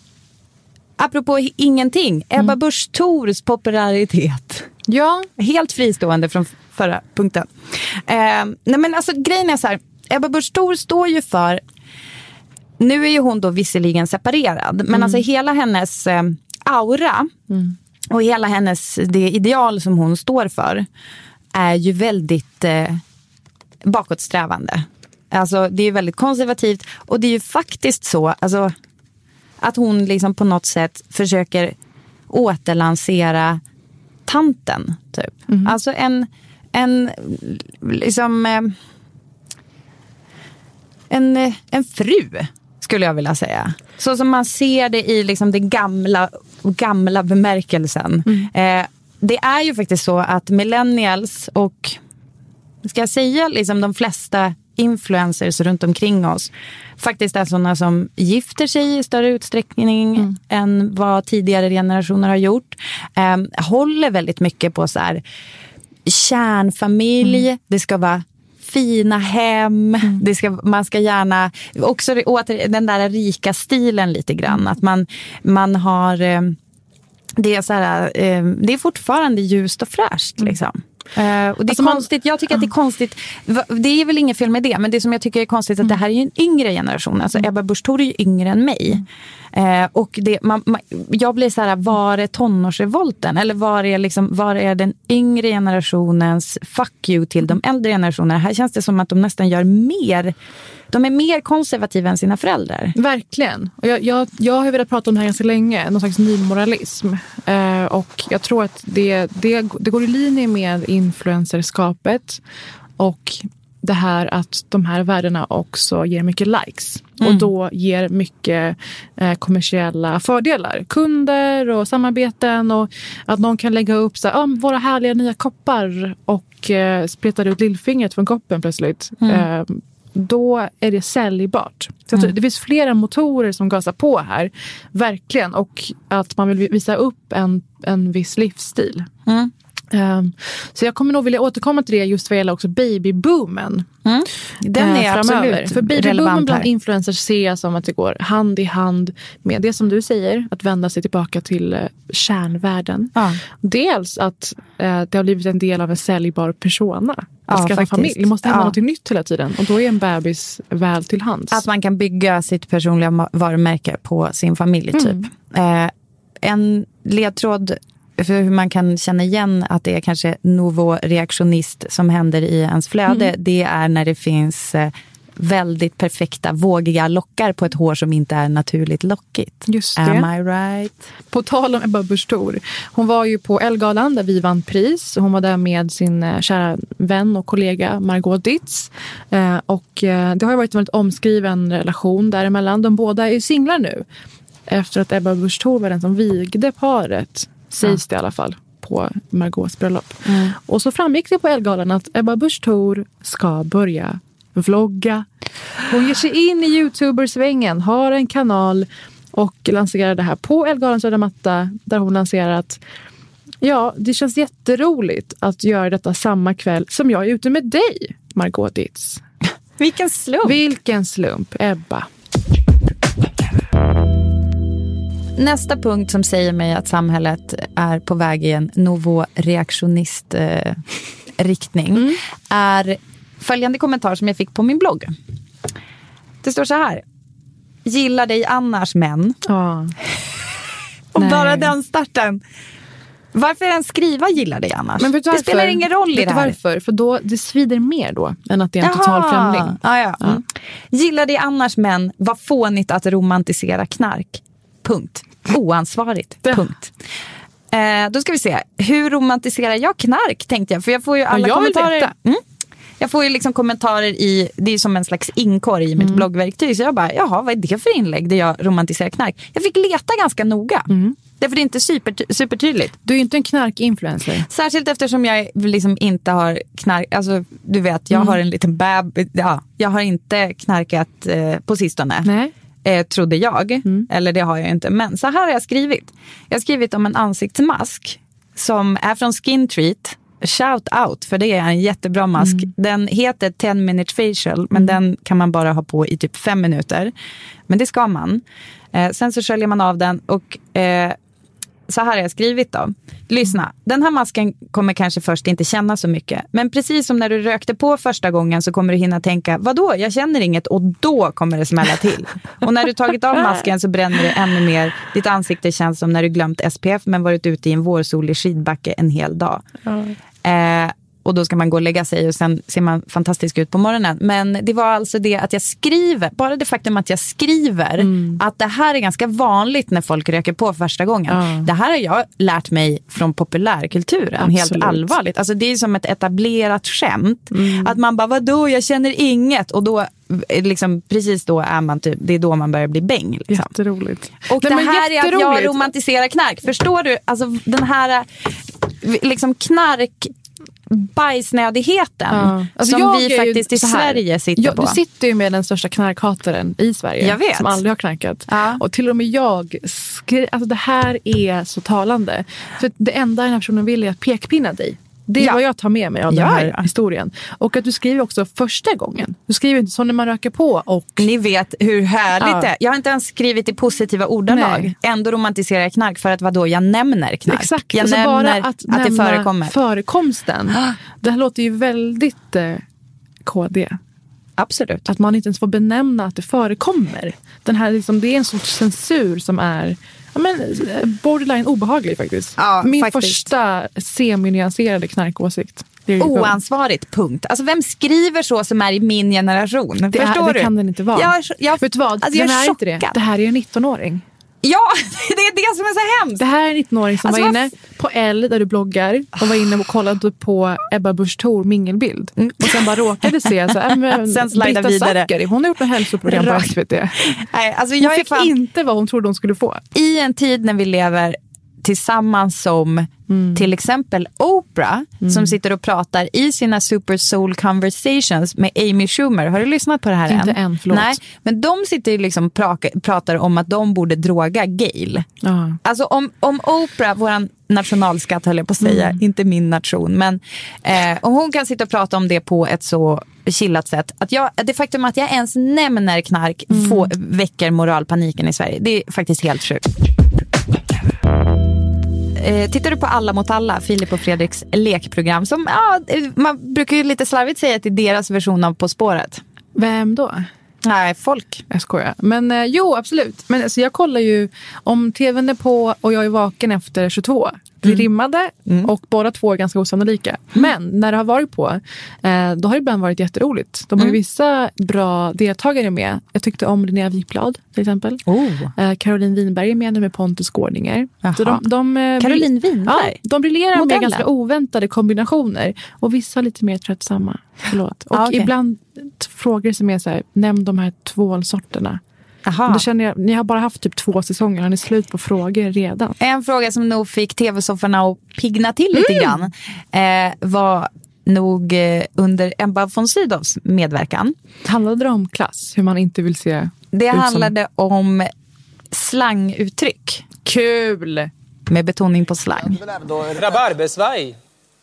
Apropå ingenting. Ebba mm. Busch Thors popularitet. Ja. Helt fristående från förra punkten. Eh, nej men alltså grejen är så här. Ebba Busch Thor står ju för... Nu är ju hon då visserligen separerad. Men mm. alltså hela hennes eh, aura... Mm. Och hela hennes, det ideal som hon står för är ju väldigt eh, bakåtsträvande. Alltså det är väldigt konservativt. Och det är ju faktiskt så alltså, att hon liksom på något sätt försöker återlansera tanten. Typ. Mm. Alltså en, en liksom eh, en, en fru skulle jag vilja säga. Så som man ser det i liksom det gamla gamla bemärkelsen. Mm. Eh, det är ju faktiskt så att millennials och ska jag säga liksom de flesta influencers runt omkring oss faktiskt är sådana som gifter sig i större utsträckning mm. än vad tidigare generationer har gjort. Eh, håller väldigt mycket på så här kärnfamilj. Mm. Det ska vara fina hem. Mm. Det ska, man ska gärna också åter den där rika stilen lite grann. Att man, man har det är så här, det är fortfarande ljust och fräscht liksom. Uh, och det alltså är konstigt, man, jag tycker att det är konstigt. Det är väl inget fel med det, men det som jag tycker är konstigt är att mm. det här är ju en yngre generation. Alltså mm. Ebba Busch Thor är ju yngre än mig. Mm. Uh, och det, man, man, jag blir så här, var är tonårsrevolten? Eller var är, liksom, var är den yngre generationens fuck you till de äldre generationerna? Här känns det som att de nästan gör mer. De är mer konservativa än sina föräldrar. Verkligen. Och jag, jag, jag har velat prata om det här ganska länge. Någon slags nymoralism. Uh, och jag tror att det, det, det går i linje med influencerskapet. Och det här att de här värdena också ger mycket likes. Mm. Och då ger mycket eh, kommersiella fördelar. Kunder och samarbeten. Och att någon kan lägga upp så här, oh, våra härliga nya koppar. Och eh, spretar ut lillfingret från koppen plötsligt. Mm. Eh, då är det säljbart. Så mm. det finns flera motorer som gasar på här. Verkligen. Och att man vill visa upp en, en viss livsstil. Mm. Um, så jag kommer nog vilja återkomma till det just vad gäller också babyboomen. Mm. Den är uh, absolut För babyboomen bland här. influencers ser jag som att det går hand i hand med det som du säger, att vända sig tillbaka till uh, kärnvärlden. Ja. Dels att uh, det har blivit en del av en säljbar persona. Att ja, skaffa familj. Det måste hända ja. något nytt hela tiden. Och då är en bebis väl till hands. Att man kan bygga sitt personliga varumärke på sin familj typ. Mm. Uh, en ledtråd för hur man kan känna igen att det är kanske novo-reaktionist som händer i ens flöde, mm. det är när det finns väldigt perfekta, vågiga lockar på ett hår som inte är naturligt lockigt. Just det. Am I right? På tal om Ebba Busch Thor. Hon var ju på Elle-galan där vi vann pris. Hon var där med sin kära vän och kollega Margot Dietz. Och det har ju varit en väldigt omskriven relation däremellan. De båda är singlar nu. Efter att Ebba Busch Thor var den som vigde paret. Sägs det i alla fall på Margaux bröllop. Mm. Och så framgick det på Elle-galan att Ebba Busch Thor ska börja vlogga. Hon ger sig in i YouTuber-svängen, har en kanal och lanserar det här på Elle-galans röda matta, där hon lanserar att ja, det känns jätteroligt att göra detta samma kväll som jag är ute med dig, Margot Dietz. Vilken slump! Vilken slump, Ebba. Nästa punkt som säger mig att samhället är på väg i en novo-reaktionist eh, riktning mm. är följande kommentar som jag fick på min blogg. Det står så här: gillar dig annars män. Ja. Och Nej. bara den starten. Varför än skriva gillar dig annars? Men vet du varför? Det spelar ingen roll i vet det här. Varför? För då, det svider mer då än att det är en Jaha. total främling. Ah, ja. Ja. Mm. Gillar dig annars män, vad fånigt att romantisera knark. Punkt. Oansvarigt. Ja. Punkt. Eh, då ska vi se. Hur romantiserar jag knark, tänkte jag. För jag får ju alla jag kommentarer. Mm. Jag får ju liksom kommentarer i, det är som en slags inkorg i mitt mm. bloggverktyg. Så jag bara, jaha, vad är det för inlägg där jag romantiserar knark? Jag fick leta ganska noga. Mm. Därför det är inte super, supertydligt. Du är ju inte en knarkinfluencer. Särskilt eftersom jag liksom inte har knark. Alltså, du vet, jag mm. har en liten bab. Ja, jag har inte knarkat eh, på sistone. Nej. Eh, trodde jag. Mm. Eller det har jag inte. Men så här har jag skrivit. Jag har skrivit om en ansiktsmask som är från Skin Treat. Shout out, för det är en jättebra mask. Mm. Den heter ten minute facial, men mm. den kan man bara ha på i typ fem minuter. Men det ska man. Eh, sen så sköljer man av den och eh, så här har jag skrivit då. Lyssna, den här masken kommer kanske först inte känna så mycket. Men precis som när du rökte på första gången så kommer du hinna tänka, vadå, jag känner inget, och då kommer det smälla till. Och när du tagit av masken så bränner det ännu mer. Ditt ansikte känns som när du glömt S P F men varit ute i en vårsolig skidbacke en hel dag. Mm. Eh, och då ska man gå och lägga sig och sen ser man fantastisk ut på morgonen. Men det var alltså det att jag skriver, bara det faktum att jag skriver mm. att det här är ganska vanligt när folk röker på första gången. Mm. Det här har jag lärt mig från populärkulturen. Absolut. Helt allvarligt. Alltså det är som ett etablerat skämt. Mm. Att man bara, vadå, jag känner inget. Och då, liksom, precis då är man typ, det är då man börjar bli bäng. Liksom. Jätteroligt. Och Nej, det här är att jag romantiserar knark. Förstår du? Alltså den här liksom knark bajsnödigheten ja. alltså som vi faktiskt i Sverige sitter jag, på. Du sitter ju med den största knarkhataren i Sverige. Jag vet. Som aldrig har knarkat. Ja. Och till och med jag skri- alltså det här är så talande. För det enda den här personen vill är att pekpinna dig. Det är ja. vad jag tar med mig av ja, den här ja. historien. Och att du skriver också första gången. Du skriver inte så när man röker på. Och ni vet hur härligt ja. det är. Jag har inte ens skrivit i positiva ordalag. Nej. Ändå romantiserar jag knark för att vadå, jag nämner knark. Exakt. Jag alltså nämner bara att, att det förekommer. Förekomsten. Det här låter ju väldigt eh, K D. Absolut. Att man inte ens får benämna att det förekommer. Den här, liksom, det är en sorts censur som är ja, men, borderline obehaglig faktiskt. Ja, Min faktiskt. första semi-nyanserade knarkåsikt. Oansvarigt, punkt. Alltså vem skriver så som är i min generation? Det, Förstår är, det du? kan den inte vara. Jag, jag, Vet du vad? Alltså, den jag är är inte det. Det här är en nittonåring. Ja, det är det som är så hemskt. Det här är en nittonåring som alltså, var inne på Elle där du bloggar och var inne och kollade på Ebba Busch Thor mingelbild. Mm. Och sen bara råkade se så äh, sen slida vidare. Zackari, hon har gjort en hälsoprogram på S V T. Nej, alltså hon jag fick fan... inte vad hon trodde hon skulle få. I en tid när vi lever tillsammans som mm. till exempel Oprah mm. som sitter och pratar i sina Super Soul Conversations med Amy Schumer. Har du lyssnat på det här Inte än? än, förlåt. Nej, men de sitter liksom pra- pratar om att de borde droga Gayle. Uh. Alltså om, om Oprah, våran nationalskatt höll jag på att säga, mm. inte min nation, men eh, om hon kan sitta och prata om det på ett så chillat sätt, att jag, det faktum att jag ens nämner knark mm. få, väcker moralpaniken i Sverige, det är faktiskt helt sjukt. Eh, tittar du på Alla mot alla, Filip och Fredriks lekprogram, som ja, man brukar ju lite slarvigt säga att det är deras version av På spåret. Vem då? Nej, folk. Jag skojar. Men eh, jo, absolut. Men alltså, jag kollar ju om tvn är på och jag är vaken efter tjugotvå. Det mm. rimmade mm. och båda två är ganska osannolika. Mm. Men när det har varit på, eh, då har det ibland varit jätteroligt. De har mm. ju vissa bra deltagare med. Jag tyckte om Linnea Wikblad till exempel. Oh. Eh, Caroline Winberg är med nu med Pontus Gårdinger. Så de, de, eh, Caroline Winberg? Ja, de briljerar Modellen. med ganska oväntade kombinationer. Och vissa lite mer tröttsamma. Förlåt. Och ah, okay. ibland t- frågor som är så här, nämn de här tvålsorterna. Aha. Då känner jag, ni har bara haft typ två säsonger. Har ni slut på frågor redan? En fråga som nog fick tv-sofforna att pigna till lite mm. grann eh, var nog eh, under Ebba von Sydows medverkan. Handlade det om klass? Hur man inte vill se Det ut handlade som... om slanguttryck. Kul! Med betoning på slang. Rabarbersvaj.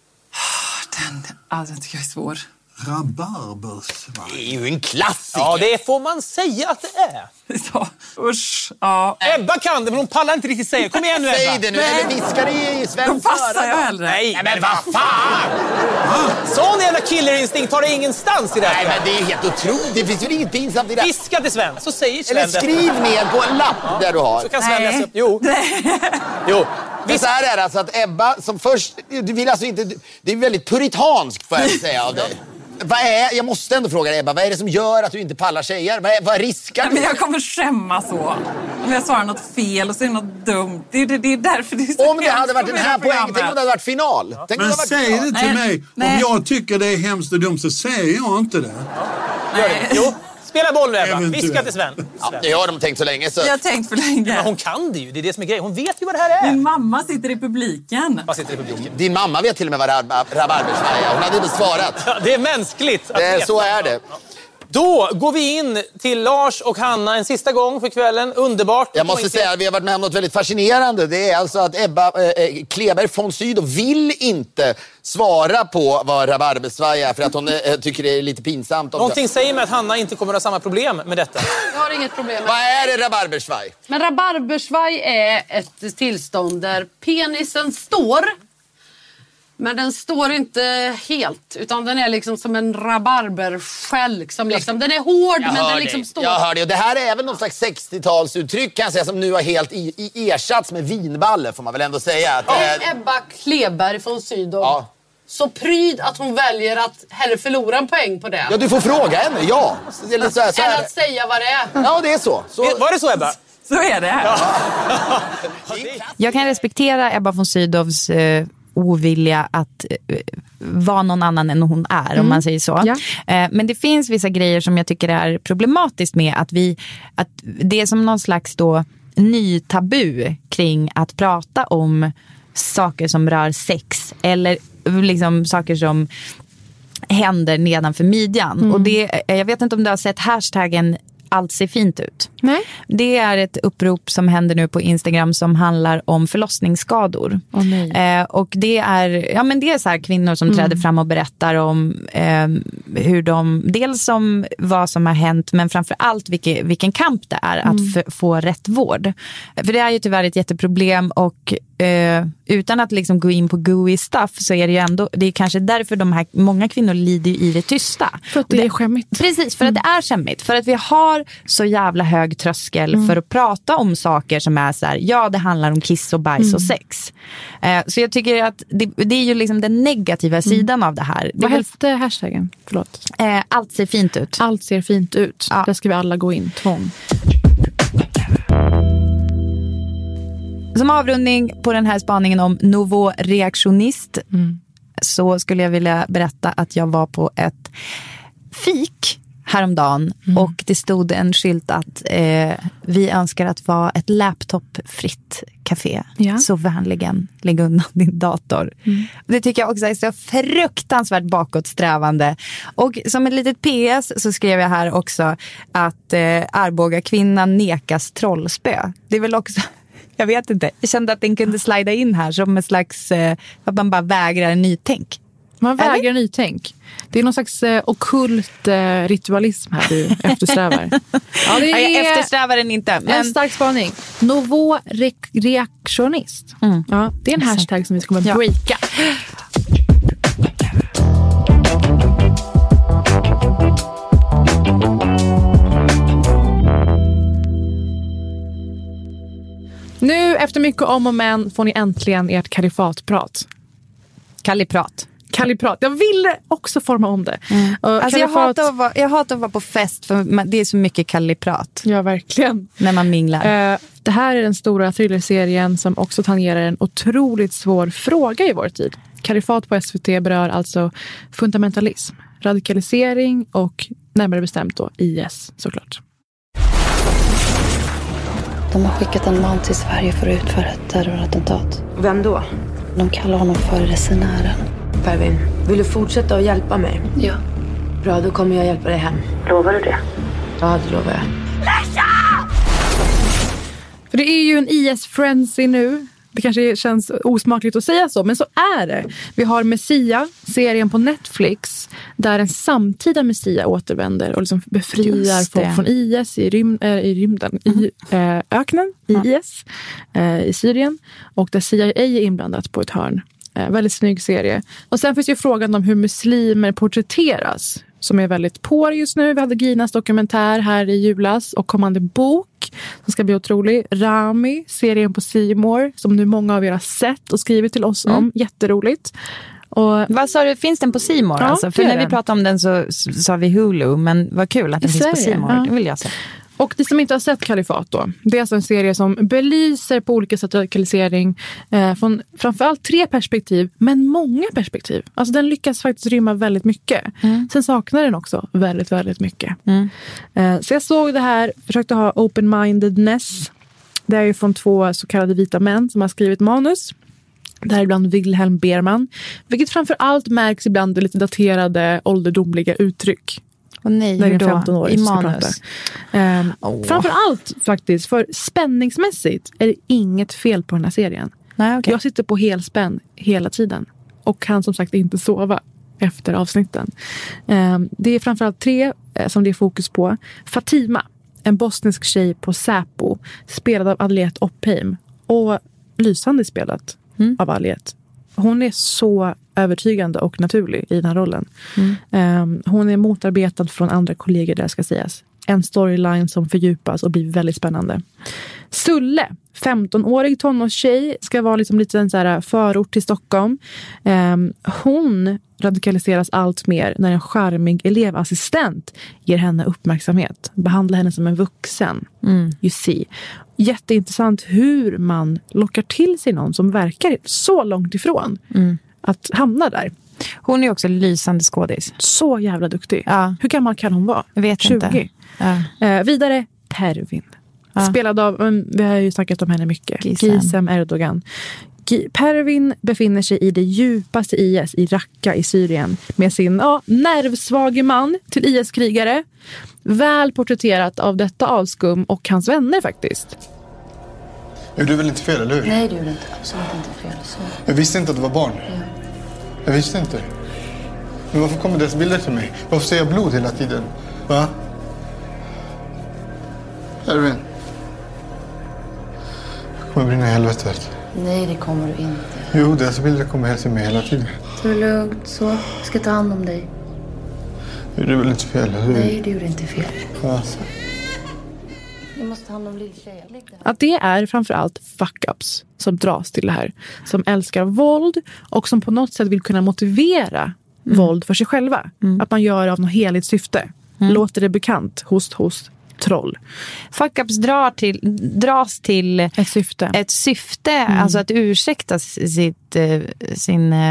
Den, alltså, den tycker jag är svår. Rabarbersvaj. Det är ju en klassiker. Ja, det får man säga att det är. Så, usch, ja. Ebba kan det, men hon pallar inte riktigt säga. Kom igen nu, Ebba. Säg det nu, Nej. eller viskar det i svensk. Då passar jag hellre. Nej, Nej, men vad fan! Sån jävla killerinstinkt har det ingenstans i det här. Nej, men det är helt otroligt. Det finns ju inget pinsamt i det. Viska till Sven, så säger Sven. Eller skriv ner på en lapp ja. där du har. Så kan Sven Nej. läsa upp. Jo. jo. Det så här är det alltså att Ebba som först... Du vill alltså inte... Det är väldigt puritanskt, får jag säga, av dig. Vad är, jag måste ändå fråga dig, Ebba, vad är det som gör att du inte pallar tjejer? Vad, är, vad riskar du? Men jag kommer skämma så. Om jag svarar något fel och så är det något dumt. Det, det, det är därför det är så. Om det hade varit den här poängen, tänk om det hade varit final. Ja. Men varit säg final. Det till mig. Nej. Nej. Om jag tycker det är hemskt och dumt så säger jag inte det. Ja. Gör det. Jo. Spela boll nu, Ebba. Viska till Sven. Ja, det har de tänkt så länge. Så. Jag har tänkt för länge. Men hon kan det ju. Det är det som är grejen. Hon vet ju vad det här är. Min mamma sitter i publiken. Vad sitter i publiken? Din mamma vet till och med vad rabarbersvaj är. Hon hade inte svarat. Ja, det är mänskligt. Det är, så är det. Då går vi in till Lars och Hanna en sista gång för kvällen. Underbart. Jag måste säga att vi har varit med om något väldigt fascinerande. Det är alltså att Ebba eh, Kleberg von Sydow vill inte svara på vad rabarbersvaj är för att hon eh, tycker det är lite pinsamt. Någonting säger mig att Hanna inte kommer att ha samma problem med detta. Jag har inget problem med. Vad är det rabarbersvaj? Men rabarbersvaj är ett tillstånd där penisen står. Men den står inte helt, utan den är liksom som en rabarberskälk. Som liksom, den är hård, jag men den liksom står... Jag hör det. Och det här är även någon slags sextiotalsuttryck kan jag säga, som nu har helt i, i ersatts med vinballe, får man väl ändå säga. Att, ja. äh... Ebba Kleberg von Sydow. Ja. Så pryd att hon väljer att hellre förlora en poäng på det. Ja, du får fråga henne, ja. Eller så här, så här. Än att säga vad det är. Ja, det är så. så... Var det så, Ebba? Så är det. Ja. Jag kan respektera Ebba von Sydows... Eh... ovilja att uh, vara någon annan än hon är, mm. om man säger så. Ja. Uh, men det finns vissa grejer som jag tycker är problematiskt med att vi, att det är som någon slags då ny tabu kring att prata om saker som rör sex eller liksom saker som händer nedanför midjan. Mm. Och det, jag vet inte om du har sett hashtaggen allt ser fint ut. Nej. Det är ett upprop som händer nu på Instagram som handlar om förlossningsskador. Oh, nej. Eh, och det är, ja, men det är så här kvinnor som mm. träder fram och berättar om eh, hur de, dels om vad som har hänt, men framför allt vilken, vilken kamp det är att mm. f- få rätt vård. För det är ju tyvärr ett jätteproblem och eh, utan att liksom gå in på gooey stuff så är det ju ändå, det är kanske därför de här, många kvinnor lider i det tysta. För att det, det är skämmigt. Precis, för mm. att det är skämmigt. För att vi har så jävla hög tröskel mm. för att prata om saker som är så här, ja det handlar om kiss och bajs mm. och sex. Eh, så jag tycker att det, det är ju liksom den negativa mm. sidan av det här. Det Vad hette hashtaggen? Förlåt. Eh, allt ser fint ut. Allt ser fint ut. Ja. Där ska vi alla gå in. Tvång. Som avrundning på den här spaningen om nouveau reaktionist mm. så skulle jag vilja berätta att jag var på ett fik häromdagen mm. och det stod en skylt att eh, vi önskar att vara ett laptopfritt café. Ja. Så vänligen lägg undan din dator. Mm. Det tycker jag också är så fruktansvärt bakåtsträvande. Och som ett litet P S så skrev jag här också att eh, Arboga kvinnan nekas trollspö. Det är väl också... Jag vet inte. Jag kände att den kunde slida in här som en slags... Eh, att man bara vägrar nytänk. Man vägrar Eller? nytänk. Det är någon slags eh, ockult eh, ritualism här du eftersträvar. Ja, det är jag eftersträvar den inte. Men... En stark spaning. Novo re- reaktionist. Mm. Ja, det är en hashtag som vi ska ja. breaka. Nu efter mycket om och men får ni äntligen ert kalifatprat. Kaliprat. Kaliprat. Jag ville också forma om det. Mm. Alltså kalifat... jag, hatar att vara, jag hatar att vara på fest för det är så mycket kaliprat. Ja, verkligen. När man minglar. Uh, det här är den stora thrillerserien som också tangerar en otroligt svår fråga i vår tid. Kalifat på S V T berör alltså fundamentalism, radikalisering och närmare bestämt då I S såklart. De har skickat en man till Sverige för att utföra ett terrorattentat. Vem då? De kallar honom för resenären. Pervin, vill du fortsätta att hjälpa mig? Ja. Bra, då kommer jag hjälpa dig hem. Lovar du det? Ja, det lovar jag. Läsa! För det är ju en I S-frenzy nu. Det kanske känns osmakligt att säga så, men så är det. Vi har Messia, serien på Netflix, där en samtida Messia återvänder och liksom befriar folk från I S i, rym, äh, i rymden, mm. i äh, öknen, i mm. I S, äh, i Syrien. Och där C I A är inblandat på ett hörn. Äh, väldigt snygg serie. Och sen finns ju frågan om hur muslimer porträtteras, som är väldigt på just nu. Vi hade Ginas dokumentär här i julas och kommande bok som ska bli otrolig. Rami, serien på C More som nu många av er har sett och skrivit till oss mm. om. Jätteroligt. Och, vad sa du, finns den på C More? Ja, alltså? För när vi pratade om den så sa vi Hulu, men vad kul att den I finns Sverige, på C More. Ja. Det vill jag se. Och det som inte har sett Kalifat då, det är alltså en serie som belyser på olika sätt radikalisering eh, från framförallt tre perspektiv, men många perspektiv. Alltså den lyckas faktiskt rymma väldigt mycket. Mm. Sen saknar den också väldigt, väldigt mycket. Mm. Eh, så jag såg det här, försökte ha open-mindedness. Det är ju från två så kallade vita män som har skrivit manus. Däribland Wilhelm Berman. Vilket framförallt märks ibland det lite daterade, ålderdomliga uttryck. Och nej, hur då? I manus? Um, oh. Framförallt faktiskt, för spänningsmässigt är det inget fel på den här serien. Nej, okay. Jag sitter på helspänn hela tiden. Och kan som sagt inte sova efter avsnitten. Um, det är framförallt tre eh, som det är fokus på. Fatima, en bosnisk tjej på Säpo, spelad av Adeliet Oppheim. Och lysande spelat mm. av Adeliet. Hon är så övertygande och naturlig i den här rollen. Mm. Um, hon är motarbetad från andra kollegor där ska sägas. En storyline som fördjupas och blir väldigt spännande. Sulle, femton-årig tonårstjej, ska vara liksom lite en så här förort till Stockholm. Um, hon radikaliseras allt mer när en charmig elevassistent ger henne uppmärksamhet. Behandlar henne som en vuxen. Mm. You see. Jätteintressant hur man lockar till sig någon som verkar så långt ifrån mm. att hamna där. Hon är också lysande skådis. Så jävla duktig. Ja. Hur gammal kan hon vara? Jag vet tjugo. Inte. Ja. Eh, vidare, Pervin. Ja. Spelad av, um, vi har ju snackat om henne mycket. Gizem, Gizem Erdogan. G- Pervin befinner sig i det djupaste I S i Raqqa i Syrien med sin ja, nervsvage man till I S-krigare. Väl porträtterat av detta avskum och hans vänner faktiskt. Du är väl inte fel, eller hur? Nej, du är inte. Absolut inte fel. Så. Jag visste inte att du var barn. Ja. Jag visste inte. Men varför kommer dess bilder till mig? Varför ser jag blod hela tiden? Va? Erwin. Jag kommer brinna i helvetet. Nej, det kommer du inte. Jo, dessa bilder kommer helt till mig hela tiden. Ta det lugnt, så. Jag ska ta hand om dig. Du är väl inte fel, eller hur? Nej, du är inte fel. Ja. Så. Jag måste ta hand om lilla tjejen. Att det är framförallt fuck-ups som dras till det här. Som älskar våld och som på något sätt vill kunna motivera mm. våld för sig själva. Mm. Att man gör det av något heligt syfte. Mm. Låter det bekant, host, host, troll. Fuck-ups drar till, dras till ett syfte. Ett syfte, mm. alltså att ursäkta sitt, sin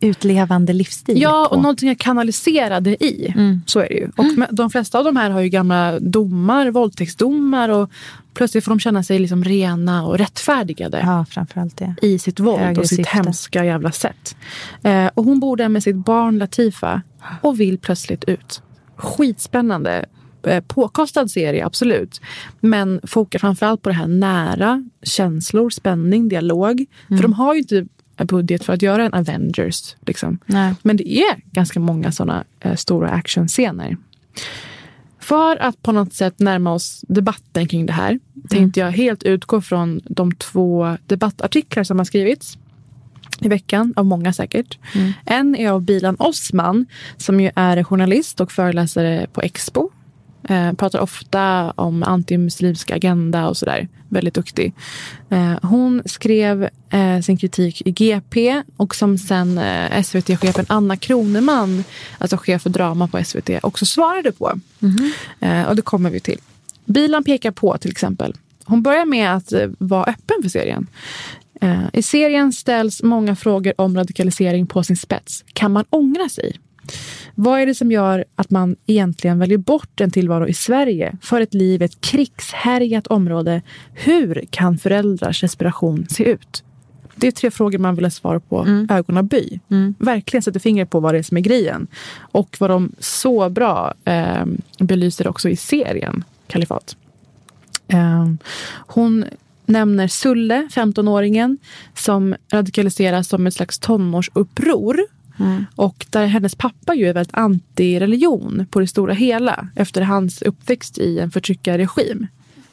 utlevande livsstil. Ja, på. och någonting jag kanaliserade i. Mm. Så är det ju. Och mm. de flesta av de här har ju gamla domar, våldtäktsdomar, och plötsligt får de känna sig liksom rena och rättfärdigade. Ja, framförallt det. I sitt våld Högre och sitt syfte. hemska jävla sätt. Eh, och hon bor där med sitt barn Latifa och vill plötsligt ut. Skitspännande. Eh, påkostad serie, absolut. Men fokar framförallt på det här nära, känslor, spänning, dialog. Mm. För de har ju inte budget för att göra en Avengers. Liksom. Nej. Men det är ganska många sådana eh, stora actionscener. För att på något sätt närma oss debatten kring det här mm. tänkte jag helt utgå från de två debattartiklar som har skrivits i veckan, av många säkert. Mm. En är av Bilan Osman, som ju är journalist och föreläsare på Expo. Eh, pratar ofta om antimuslimska agenda och sådär. Väldigt duktig. Eh, hon skrev eh, sin kritik i G P, och som sen eh, S V T-chefen Anna Kroneman, alltså chef för drama på S V T, också svarade på. Mm-hmm. Eh, och det kommer vi till. Bilan pekar på till exempel. Hon börjar med att eh, vara öppen för serien. Eh, I serien ställs många frågor om radikalisering på sin spets. Kan man ångra sig? Vad är det som gör att man egentligen väljer bort en tillvaro i Sverige för ett liv i ett krigshärjat område? Hur kan föräldrars desperation se ut? Det är tre frågor man vill ha svar på. Mm. Ögonaby. Mm. Verkligen sätter fingret på vad det är som är grejen. Och vad de så bra eh, belyser också i serien Kalifat. Eh, hon nämner Sulle, femtonåringen, som radikaliseras som ett slags tonårsuppror. Mm. Och där hennes pappa ju är väldigt anti-religion på det stora hela efter hans uppväxt i en förtryckarregim.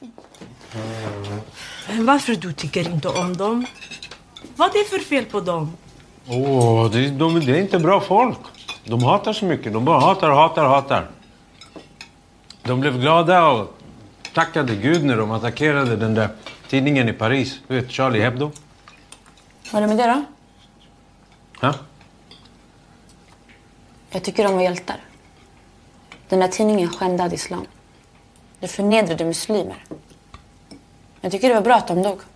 Varför du tycker inte om dem? Vad är det för fel på dem? Åh, oh, det, de, det är inte bra folk. De hatar så mycket. De bara hatar, hatar, hatar. De blev glada och tackade Gud när de attackerade den där tidningen i Paris. Du vet, Charlie Hebdo. Vad är det med det då? Ja? Jag tycker de var hjältar. Den där tidningen skändade islam. Det förnedrade muslimer. Jag tycker det var bra att de dog.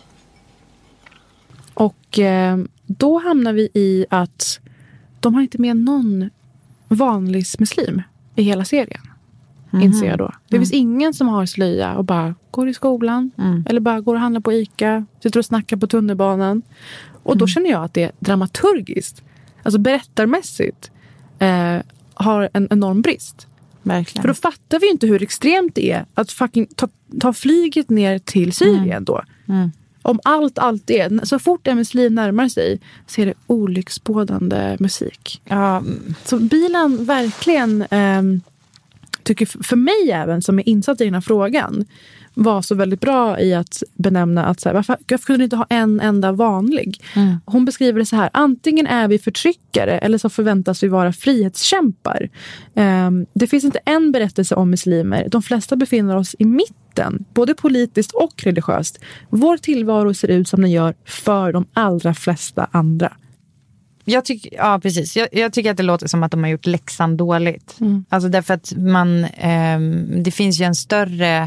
Och eh, då hamnar vi i att de har inte med någon vanlig muslim i hela serien. Mm-hmm. Inser jag då. Det finns mm. ingen som har slöja och bara går i skolan. Mm. Eller bara går och handlar på Ica. Sitter och snackar på tunnelbanan. Och mm. då känner jag att det är dramaturgiskt. Alltså berättarmässigt. Eh, har en enorm brist. Verkligen. För då fattar vi ju inte hur extremt det är att fucking ta, ta flyget ner till Syrien mm. då. Mm. Om allt, allt är. Så fort en muslim närmar sig så är det olycksbådande musik. Ja. Så Bilan verkligen eh, tycker för mig även som är insatt i den här frågan var så väldigt bra i att benämna att så här, varför, varför kunde du inte ha en enda vanlig? Mm. Hon beskriver det så här: antingen är vi förtryckare eller så förväntas vi vara frihetskämpar. Um, det finns inte en berättelse om muslimer. De flesta befinner oss i mitten, både politiskt och religiöst. Vår tillvaro ser ut som den gör för de allra flesta andra. Jag tycker, ja precis. Jag, jag tycker att det låter som att de har gjort läxan dåligt. Mm. Alltså därför att man, um, det finns ju en större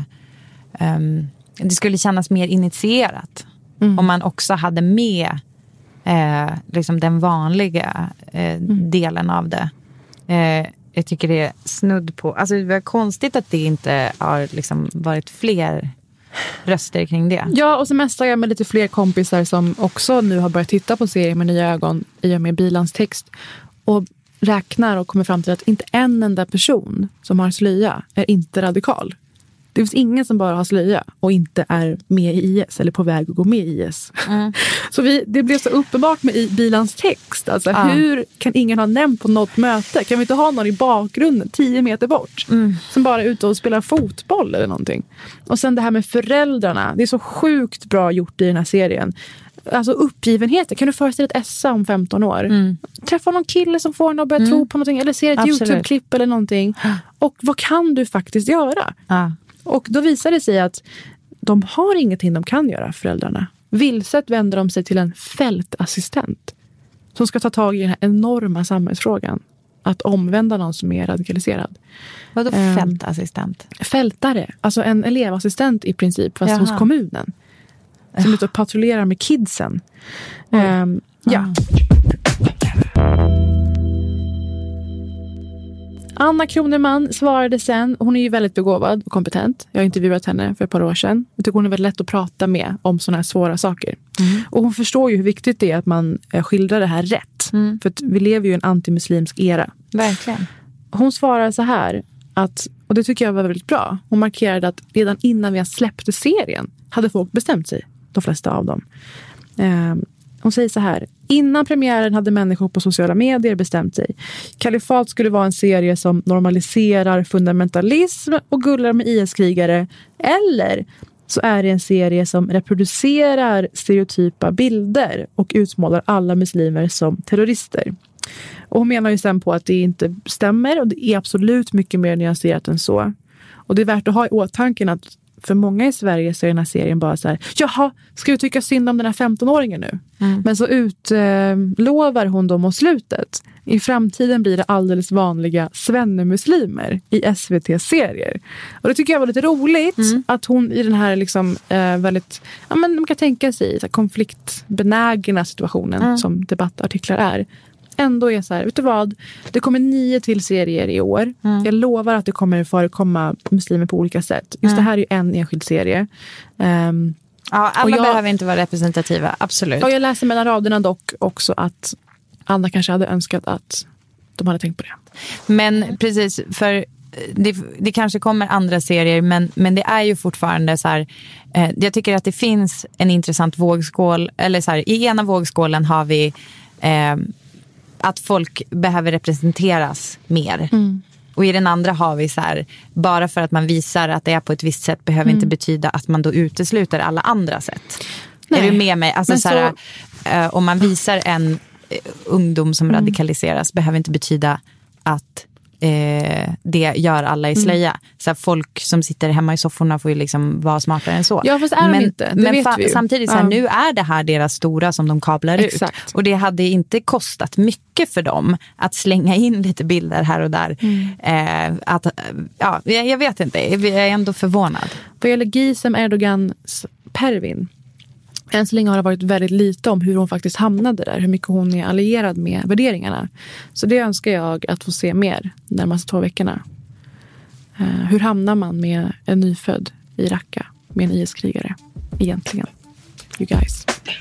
Um, det skulle kännas mer initierat mm. om man också hade med eh, liksom den vanliga eh, mm. delen av det. Eh, jag tycker det är snudd på, alltså det är konstigt att det inte har liksom varit fler röster kring det. Ja, och semestrar jag med lite fler kompisar som också nu har börjat titta på serien med nya ögon i och med Bilans text och räknar och kommer fram till att inte en enda person som har slöja är inte radikal. Det finns ingen som bara har slöja och inte är med i I S eller på väg att gå med i I S. Mm. Så vi, det blev så uppenbart med i Bilans text. Alltså, ja. Hur kan ingen ha nämnt på något möte? Kan vi inte ha någon i bakgrunden tio meter bort mm. som bara är ute och spelar fotboll eller någonting? Och sen det här med föräldrarna. Det är så sjukt bra gjort i den här serien. Alltså uppgivenheter. Kan du föreställa ett essa om femton år? Mm. Träffa någon kille som får en att börja mm. tro på någonting. Eller se ett Absolut. YouTube-klipp eller någonting. Och vad kan du faktiskt göra? Ja. Och då visar det sig att de har ingenting de kan göra, föräldrarna. Vilset vänder de sig till en fältassistent som ska ta tag i den här enorma samhällsfrågan. Att omvända någon som är radikaliserad. Vadå um, fältassistent? Fältare. Alltså en elevassistent i princip, fast Jaha. hos kommunen. Som är ute och patrullerar med kidsen. Um, ja. Anna Kroneman svarade sen, hon är ju väldigt begåvad och kompetent. Jag har intervjuat henne för ett par år sedan. Jag tycker hon är väldigt lätt att prata med om sådana här svåra saker. Mm. Och hon förstår ju hur viktigt det är att man skildrar det här rätt. Mm. För att vi lever ju i en antimuslimsk era. Verkligen. Hon svarar så här, att, och det tycker jag var väldigt bra. Hon markerade att redan innan vi släppte serien hade folk bestämt sig, de flesta av dem. Um, Hon säger så här: innan premiären hade människor på sociala medier bestämt sig. Kalifat skulle vara en serie som normaliserar fundamentalism och gullar med I S-krigare. Eller så är det en serie som reproducerar stereotypa bilder och utmålar alla muslimer som terrorister. Och hon menar ju sen på att det inte stämmer, och det är absolut mycket mer nyanserat än så. Och det är värt att ha i åtanke att för många i Sverige så är den här serien bara så här: jaha, ska vi tycka synd om den här femton-åringen nu? Mm. Men så utlovar eh, hon då mot slutet: i framtiden blir det alldeles vanliga svennemuslimer i S V T-serier. Och det tycker jag var lite roligt, mm. att hon i den här liksom eh, väldigt, ja men man kan tänka sig så här, konfliktbenägna situationen mm. som debattartiklar är, ändå är så här: vet du vad? Det kommer nio till serier i år. Mm. Jag lovar att det kommer förekomma muslimer på olika sätt. Just mm. det här är ju en enskild serie. Um, ja, alla jag, behöver inte vara representativa, absolut. Och jag läser mellan raderna dock också att Anna kanske hade önskat att de hade tänkt på det. Men precis, för det, det kanske kommer andra serier, men, men det är ju fortfarande så här, eh, jag tycker att det finns en intressant vågskål, eller så här, i ena vågskålen har vi eh, att folk behöver representeras mer. Mm. Och i den andra har vi så här, bara för att man visar att det är på ett visst sätt behöver mm. inte betyda att man då utesluter alla andra sätt. Nej. Är du med mig? Alltså så här, så... eh, om man visar en eh, ungdom som mm. radikaliseras behöver inte betyda att eh, det gör alla i slöja. Mm. Så här, folk som sitter hemma i sofforna får ju liksom vara smartare än så. Ja, fast är men, de inte. Det men vet fa- vi ju. Samtidigt så här, ja. Nu är det här deras stora som de kablar Exakt. ut. Och det hade inte kostat mycket för dem att slänga in lite bilder här och där. Mm. Eh, att, ja, jag vet inte. Jag är ändå förvånad. Vad gäller Gizem Erdogans Pervin, än så länge har det varit väldigt lite om hur hon faktiskt hamnade där. Hur mycket hon är allierad med värderingarna. Så det önskar jag att få se mer de närmaste två veckorna. Uh, hur hamnar man med en nyfödd i Raqqa med en I S-krigare egentligen? You guys.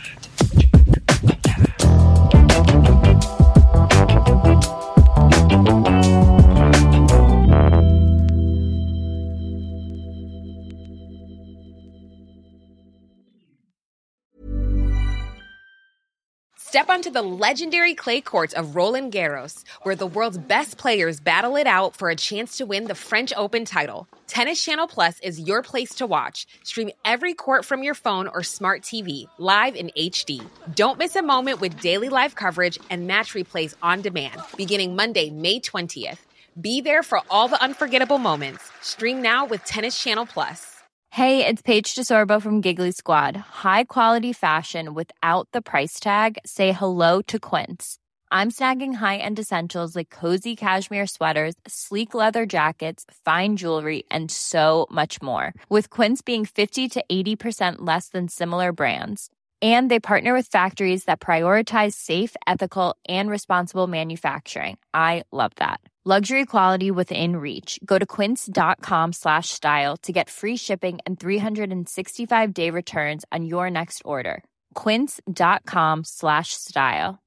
Step onto the legendary clay courts of Roland Garros, where the world's best players battle it out for a chance to win the French Open title. Tennis Channel Plus is your place to watch. Stream every court from your phone or smart T V, live in H D. Don't miss a moment with daily live coverage and match replays on demand, beginning Monday, May twentieth. Be there for all the unforgettable moments. Stream now with Tennis Channel Plus. Hey, it's Paige DeSorbo from Giggly Squad. High quality fashion without the price tag. Say hello to Quince. I'm snagging high-end essentials like cozy cashmere sweaters, sleek leather jackets, fine jewelry, and so much more. With Quince being fifty to eighty percent less than similar brands. And they partner with factories that prioritize safe, ethical, and responsible manufacturing. I love that. Luxury quality within reach. Go to quince.com slash style to get free shipping and three sixty-five day returns on your next order. Quince.com slash style.